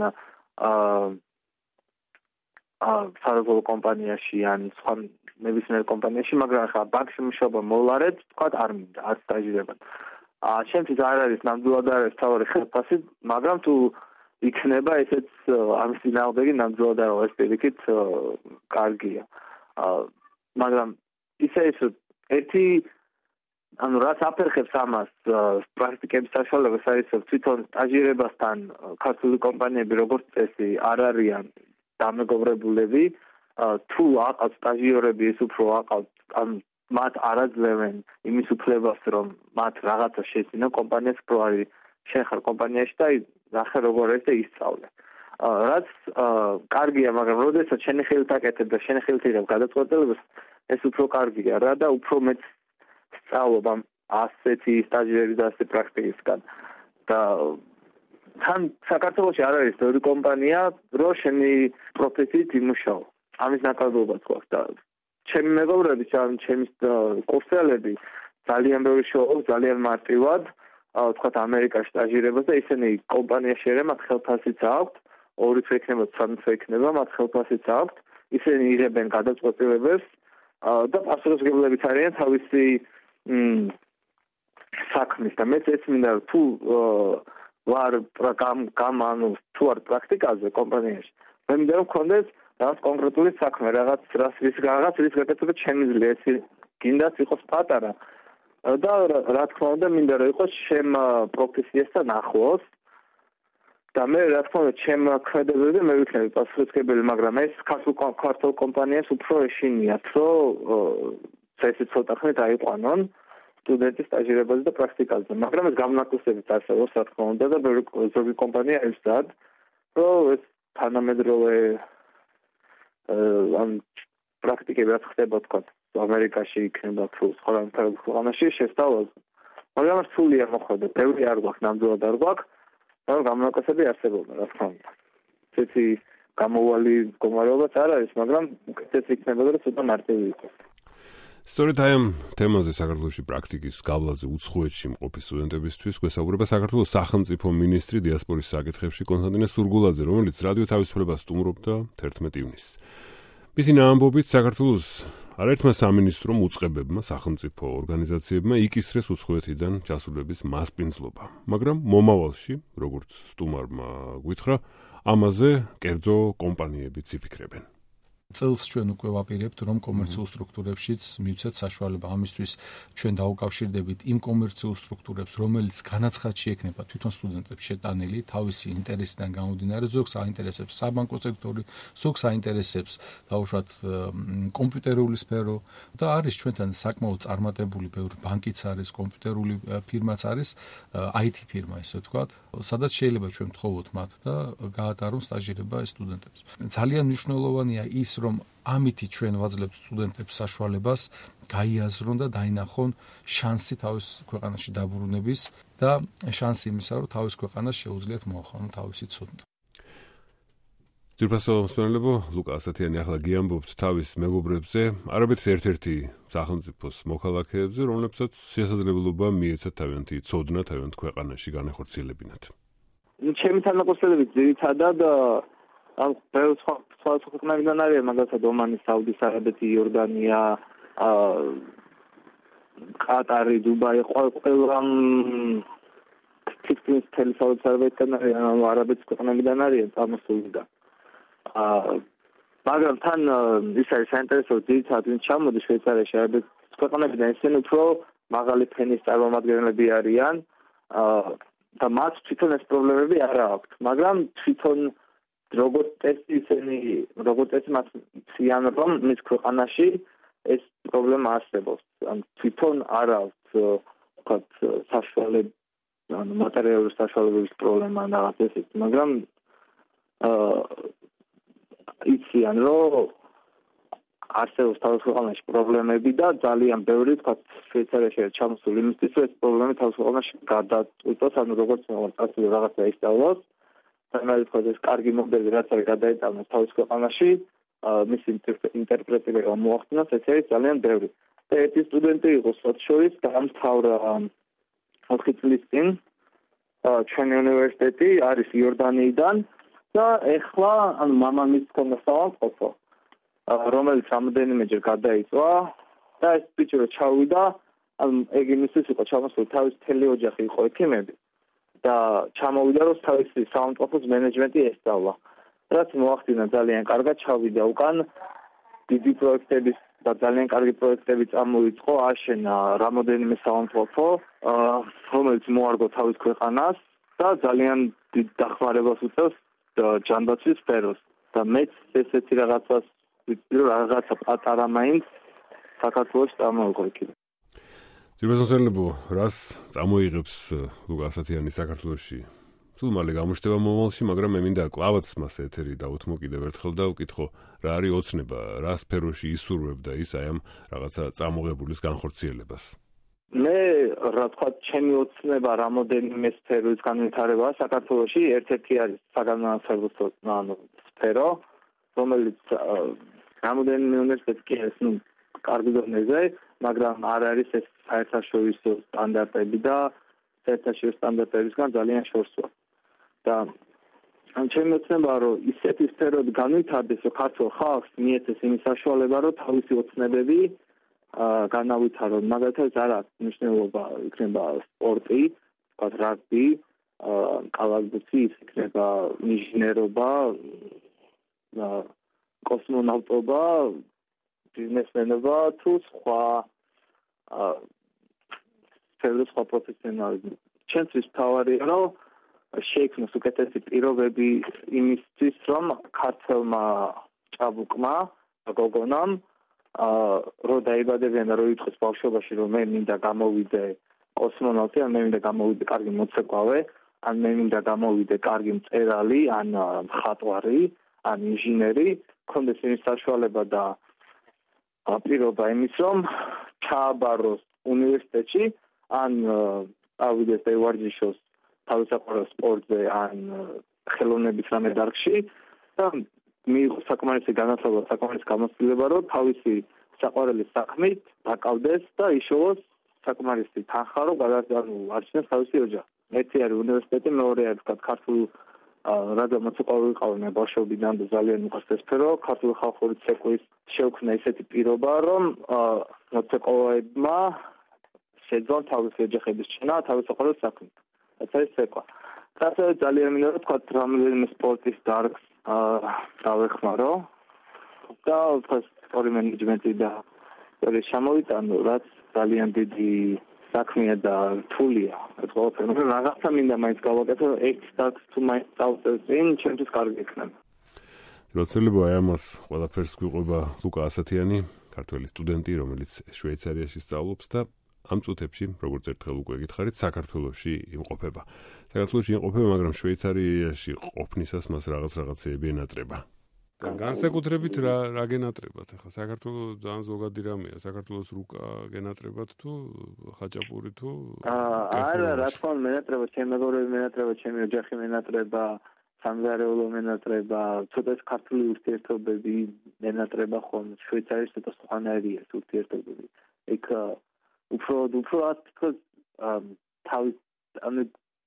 საერთო კომპანიაში ან სხვა ნებისმიერ კომპანიაში მაგრამ ხა ბანკში მუშაობა მოვარეთ თქვა არ მინდა არ სტაჟირება შენთვის არ არის ნამდვილად არ არის თავი ხელფასი მაგრამ თუ იქნება ესეც ამის წინააღმდეგი ნამდვილად არ არის პირიქით კარგია მაგრამ ისე ის ერთი ანუ რაც აფერხებს ამას პრაქტიკების საშუალებას არის თვითონ სტაჟირებასთან ქართული კომპანიები როგორც წესი არ არიან დამეგობრებულები თუ აყავთ სტაჟიორები ეს უფრო აყავთ ან მათ არაძლევენ იმის უფლებას რომ მათ რაღაცა შეეცინონ კომპანიას რო არის შენ ხარ კომპანიაში და ნახე როგორ არის და ისწავლე რაც კარგია მაგრამ როდესაც შენი ხელით აკეთებ და შენი ხელით იღებ გადაწყვეტილებას ეს უფრო კარგია რა და უფრო მეც სწავლობ ამ ასეთი სტაჟიების და ასეთი პრაქტიკისგან და თან საქართველოში არ არის ორი კომპანია რო შენი პროფესიით იმუშაო ამის ნაკლებობაც გვაქვს და ჩემი მეგობრები ან ჩემი კურსელები ძალიან ბევრი შოუს ძალიან მარტივად ვთქვათ ამერიკაში სტაჟირებას და ისინი კომპანიაში არიან მათ ხელფასიც აქვთ ორი თვე იქნება სამი თვე იქნება მათ ხელფასიც აქვთ ისინი იღებენ გადაწყვეტილებებს და პასუხისმგებლობით არიან თავისი საქმის და მეც ეს მინდა თუ ვარ გამ ანუ თუ არ პრაქტიკაზე კომპანიაში მე მინდა რომ გქონდეს რაღაც კონკრეტული საქმე რაღაც რას რის რაღაც რის გაკეთება შემიძლია ეს გინდას იყოს პატარა და რა თქმა უნდა მინდა რომ იყოს შენ პროფესიასთან ახლოს და მე რა თქმა უნდა ჩემ ქმედებებზე მე ვიქნები პასუხისმგებელი მაგრამ ეს ქართულ კომპანიას უფრო ეშინიათ რომ ესე ცოტა ხნით აიყვანონ სტუდენტის სტაჟირებაზე და პრაქტიკაზე მაგრამ ეს გამონაკლისებით არსებობს რა თქმა უნდა და ზოგი კომპანია იცდათ რომ ეს თანამედროვე ამ პრაქტიკები რაც ხდება თქვა ამერიკაში იქნება თუ სხვა ქვეყანაში შესწავლაზე მაგრამ სულია მოხდა ბევრი არ გვაქვს ნამდვილად არ გვაქვს და გამონაკლისები არსებობდა რა თქმა უნდა ესეთი გამოვალი მდგომარეობაც არ არის მაგრამ უკეთესი იქნებოდა რომ ცოტა მარტივი იყოს სწორედ აი ამ თემაზე საქართველოში პრაქტიკის გავლაზე უცხოეთში მყოფი სტუდენტებისთვის გვესაუბრება საქართველოს სახელმწიფო მინისტრი დიასპორის საკითხებში კონსტანტინე სურგულაძე, რომელიც რადიო თავისუფლებას სტუმრობდა თერთმეტ ივნისს. მისი ამბობით საქართველოს არაერთმა სამინისტრომ უწყებებმა სახელმწიფო ორგანიზაციებმა იკისრეს უცხოეთიდან ჩასულების მასპინძლობა, მაგრამ მომავალში, როგორც სტუმარმა გვითხრა, ამაზე კერძო კომპანიებიც იფიქრებენ. წელს ჩვენ უკვე ვაპირებთ, რომ კომერციულ სტრუქტურებშიც მივცეთ საშუალება ამისთვის ჩვენ დაუკავშირდებით იმ კომერციულ სტრუქტურებს, რომელიც განაცხადში ექნება თვითონ სტუდენტებს შეტანილი თავისი ინტერესიდან გამომდინარე, ზოგს აინტერესებს საბანკო სექტორი, ზოგს აინტერესებს დაუშვათ კომპიუტერული სფერო და არის ჩვენთან საკმაოდ წარმატებული ბევრი ბანკიც არის, კომპიუტერული ფირმაც არის, აი თი ფირმა ესე ვთქვათ, სადაც შეიძლება ჩვენ ვთხოვოთ მათ და გაატარონ სტაჟირება ეს სტუდენტებს. ძალიან მნიშვნელოვანია ის რომ ამითი ჩვენ ვაძლევთ სტუდენტებს საშუალებას გაიაზრონ და დაინახონ შანსი თავის ქვეყანაში დაბრუნების და შანსი იმისა, რომ თავის ქვეყანას შეუძლიათ მოახდინონ თავისი ცოდნა. ძვირფასო მსმენელებო, ლუკა ასათიანი ახლა გიამბობთ თავის მეგობრებზე, არაბეთის ერთ-ერთი სახელმწიფოს მოქალაქეებზე, რომლებსაც შესაძლებლობა მიეცათ თავიანთი ცოდნა თავიანთ ქვეყანაში განახორციელებინათ. ჩემი თანახმადებით ძირითადად ამ ბევრ სხვა სხვა ქვეყნებიდან არის, მაგალითად ომანი, საუდის არაბეთი, იორდანია, ყატარი, დუბაი, ყველა თითქმის მთელი საუდის არაბეთიდან არის, არაბეთის ქვეყნებიდან არის წამოსული და მაგრამ თან ის არის საინტერესო ძირითადად ვინც ჩამოდის შვეიცარიაში არაბეთის ქვეყნებიდან ისინი უფრო მაღალი ფენის წარმომადგენლები არიან და მათ თვითონ ეს პრობლემები არ აქვს მაგრამ თვითონ როგორც წესი ისინი როგორც წესი მათ ციან რომ მის ქვეყანაში ეს პრობლემა არსებობს ან თვითონ არ აქვს ვთქვათ საშუალება ანუ მატერიალური საშუალებების პრობლემა რაღაც ესეთ მაგრამ იციან რომ არსებობს თავის ქვეყანაში პრობლემები და ძალიან ბევრი ვთქვათ შვეიცარიაში ჩამოსული იმისთვის რომ ეს პრობლემები თავის ქვეყანაში გადაწყვიტოს ანუ როგორც მოწასული რაღაცა ისწავლოს რომელიც ვთქვათ ეს კარგი მოდელი რაც არის გადაიტანოს თავის ქვეყანაში მის ინტერპრეტირება მოახდინოს ეს არის ძალიან ბევრი და ერთი სტუდენტი იყო მათ შორის დაამთავრა ოთხი წლის წინ ჩვენი უნივერსიტეტი არის იორდანიიდან და ეხლა ანუ მამამისს ჰქონდა საავადმყოფო რომელიც რამოდენიმეჯერ გადაიწვა და ეს ბიჭი რო ჩავიდა ანუ ეგ იმისთვის იყო ჩამოსული თავის მთელი ოჯახი იყო ექიმები და ჩამოვიდა რომ თავისი საავადმყოფოს მენეჯმენტი ესწავლა რაც მოახდინა ძალიან კარგად ჩავიდა უკან დიდი პროექტების და ძალიან კარგი პროექტები წამოიწყო აშენა რამოდენიმე საავადმყოფო რომელიც მოარგო თავის ქვეყანას და ძალიან დიდ დახმარებას უწევს ჯანდაცვის სფეროს და მეც ესეთი რაღაცას ვიცი რომ რაღაცა პატარა მაინც საქართველოს წამოვიღო იქ. ძირფასმსმენელებო, რას წამოიღებს ლუკა ასათიანი საქართველოში? სულ მალე გამოჩნდება მომავალში, მაგრამ მე მინდა კლავაც მას ეთერი დავუთმო კიდევ ერთხელ და ვკითხო, რა არის ოცნება, რა სფეროში ისურვებდა ის აი ამ რაღაცა წამოღებულის განხორციელებას. მე რა თქვა ჩემი ოცნება რამოდენიმე სფეროს განვითარება საქართველოში ერთ-ერთი არის საგანმანათლებლო ანუ სფერო რომელიც რამოდენიმე უნივერსიტეტი კი არის ნუ კარგი დონეზე მაგრამ არ არის ეს საერთაშორისო სტანდარტები და საერთაშორისო სტანდარტებისგან ძალიან შორსია და ამ ჩემი ოცნება რომ ისეთი სფეროები განვითარდეს რომ ქართულ ხალხს მიეცეს იმის საშუალება რომ თავისი ოცნებები განავითარონ მაგალითად არა მნიშვნელობა იქნება სპორტი, ვთქვათ რაგბი, კალათბურთი, ის იქნება ინჟინერობა, კოსმონავტობა, ბიზნესმენობა თუ სხვა სფეროს სხვა პროფესიონალიზმი. ჩვენთვის მთავარია, რომ შეიქმნას უკეთესი პირობები იმისთვის, რომ ქართველმა ჭაბუკმა, გოგონამ, რომ დაიბადებიან და რომ იტყვის ბავშვობაში, რომ მე მინდა გამოვიდე კოსმონავტი, ან მე მინდა გამოვიდე კარგი მოცეკვავე, ან მე მინდა გამოვიდე კარგი მწერალი, ან მხატვარი, ან ინჟინერი, ქონდეს იმის საშუალება და პირობა იმის, რომ ჩააბაროს უნივერსიტეტში, ან ავიდეს და ევარჯიშოს თავის საყვარელ სპორტზე, ან ხელოვნების რამე დარგში და მიიღოს საკმარისი განათლება, საკმარისი გამოცდილება, რომ თავისი საყვარელი საქმით დაკავდეს და იშოვოს საკმარისი თანხა, რომ გადაარჩინოს თავისი ოჯახი. ერთი არის უნივერსიტეტი, მეორე არის ვთქვათ ქართულ რადგან მოცეკვავე ვიყავი მე ბავშვობიდან და ძალიან მიყვარს ეს სფერო, ქართული ხალხური ცეკვის შეუქმნა ისეთი პირობა, რომ მოცეკვავეებმა შეძლონ თავისი ოჯახების ჩინა, თავის საყვარელ საქმით. ეს არის ცეკვა. და ასევე ძალიან მინდა რომ ვთქვათ რამდენიმე სპორტის დარგს დავეხმარო და ვთქვათ სპორტ მენეჯმენტი და ეს შემოვიტანო, რაც ძალიან დიდი საქმეა და რთულია. ეს ყველაფერი, მაგრამ რაღაცა მინდა მაინც გავაკეთო, ერთ დარგს თუ მაინც დავწერწინ, ჩემთვის კარგი იქნება. როცელებ აი ამას ყველაფერს გვიყვება ლუკა ასათიანი, ქართველი სტუდენტი, რომელიც შვეიცარიაში სწავლობს და ამ წუთებში, როგორც ერთხელ უკვე გითხარით, საქართველოში იმყოფება. საქართველოში იმყოფება, მაგრამ შვეიცარიაში ყოფნისას მას რაღაც რაღაცეები ენატრება. და განსაკუთრებით რა რა გენატრებათ? ახლა საქართველოს ძალიან ზოგადი რამეა. საქართველოს რუკა გენატრებათ თუ ხაჭაპური თუ არა, რა თქმა უნდა, მენატრება, ჩემი მეგობრები მენატრება, ჩემი ოჯახი მენატრება, სამზარეულო მენატრება, ცოტა ქართული ურთიერთობები მენატრება ხოლმე. შვეიცარიაში ცოტა სხვანაირია ურთიერთობები. იქ უფრო უფრო თქო თავის ანუ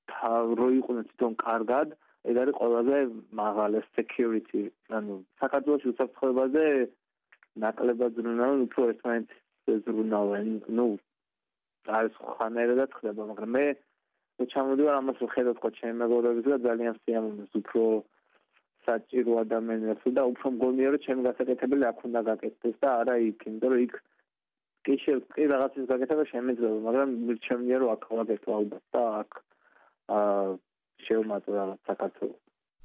რო იყვნენ თვითონ კარგად, ეს არის ყველაზე მაღალი security. ანუ საქართველოს უსაფრთხოებაზე ნაკლებად ზრუნავენ, უფრო ერთმანეთს ზრუნავენ. ნუ არის ხანერადაც ხდება, მაგრამ მე ჩამოვიდივარ ამას რო ხედავ თქო ჩემი მეგობრებისა და ძალიან სიამოვნებს უფრო საჭირო ადამიანებს და უფრო მგონია რომ ჩემი გასაკეთებელი აქ უნდა გაკეთდეს და არა იქ, იმიტომ რომ იქ კი კი რაღაცის გაკეთება შემეძლება, მაგრამ მირჩევნია რომ აქ გავაკეთო ალბათ და აქ აა შევმატო რაღაც საქართველოს.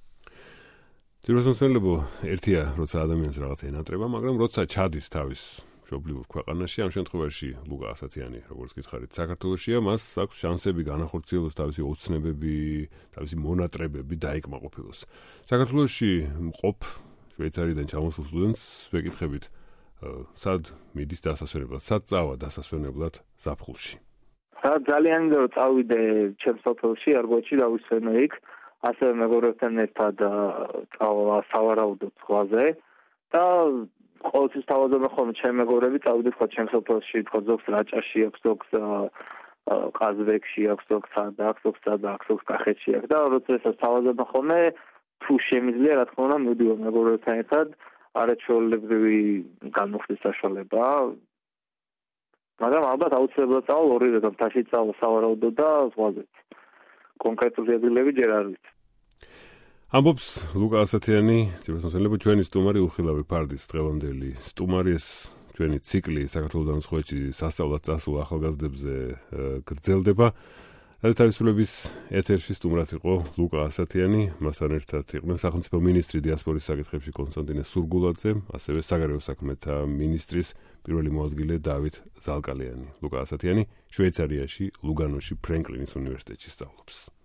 ძიროსნოცნელებო ერთია, როცა ადამიანს რაღაც ენატრება, მაგრამ როცა ჩადის თავის მშობლიურ ქვეყანაში, ამ შემთხვევაში ლუკა ასათიანი, როგორც გითხარით, საქართველოშია, მას აქვს შანსები განახორციელოს თავისი ოცნებები, თავისი მონატრებები დაიკმაყოფილოს. საქართველოში მყოფ შვეიცარიიდან ჩამოსულ სტუდენტს ვეკითხებით, სად მიდის დასასვენებლად, სად წავა დასასვენებლად ზაფხულში. ძალიან მინდა რომ წავიდე ჩემს სოფელში, არგოჩი დავისვენო იქ, ასევე მეგობრებთან ერთად წავა სავარაუდოდ ზღვაზე და ყოველთვის თავაზობენ ხოლმე ჩემი მეგობრები წავიდე თქვა ჩემს სოფელში, თქვა ზოგს რაჭაში აქვს, ზოგს ყაზბეგში აქვს, ზოგს სადა აქვს, ზოგს სადა აქვს, ზოგს კახეთში აქვს და როცა ესაც თავაზობენ ხოლმე, თუ შემიძლია რა თქმა უნდა მივდივარ მეგობრებთან ერთად, არაჩვეულებრივი განმოხდის საშუალება. მაგრამ ალბათ აუცილებლად წავალ ორივე თაში წავალ სავარაუდოდ და ზღვაზე. კონკრეტული ადგილები ჯერ არ ვიცი. ამბობს ლუკა ასათიანი, ძიროსნოცნელებო, ჩვენი სტუმარი უხილავი ფარდის დღევანდელი სტუმარი, ეს ჩვენი ციკლი საქართველოსთან უცხოეთში სასწავლად წასულ ახალგაზრდებზე გრძელდება. თავისუფლების ეთერში სტუმრად იყო ლუკა ასათიანი, მასთან ერთად იყვნენ სახელმწიფო მინისტრი დიასპორის საკითხებში კონსტანტინე სურგულაძე, ასევე საგარეო საქმეთა მინისტრის პირველი მოადგილე დავით ზალკალიანი. ლუკა ასათიანი შვეიცარიაში, ლუგანოში, ფრენკლინის უნივერსიტეტში სწავლობს.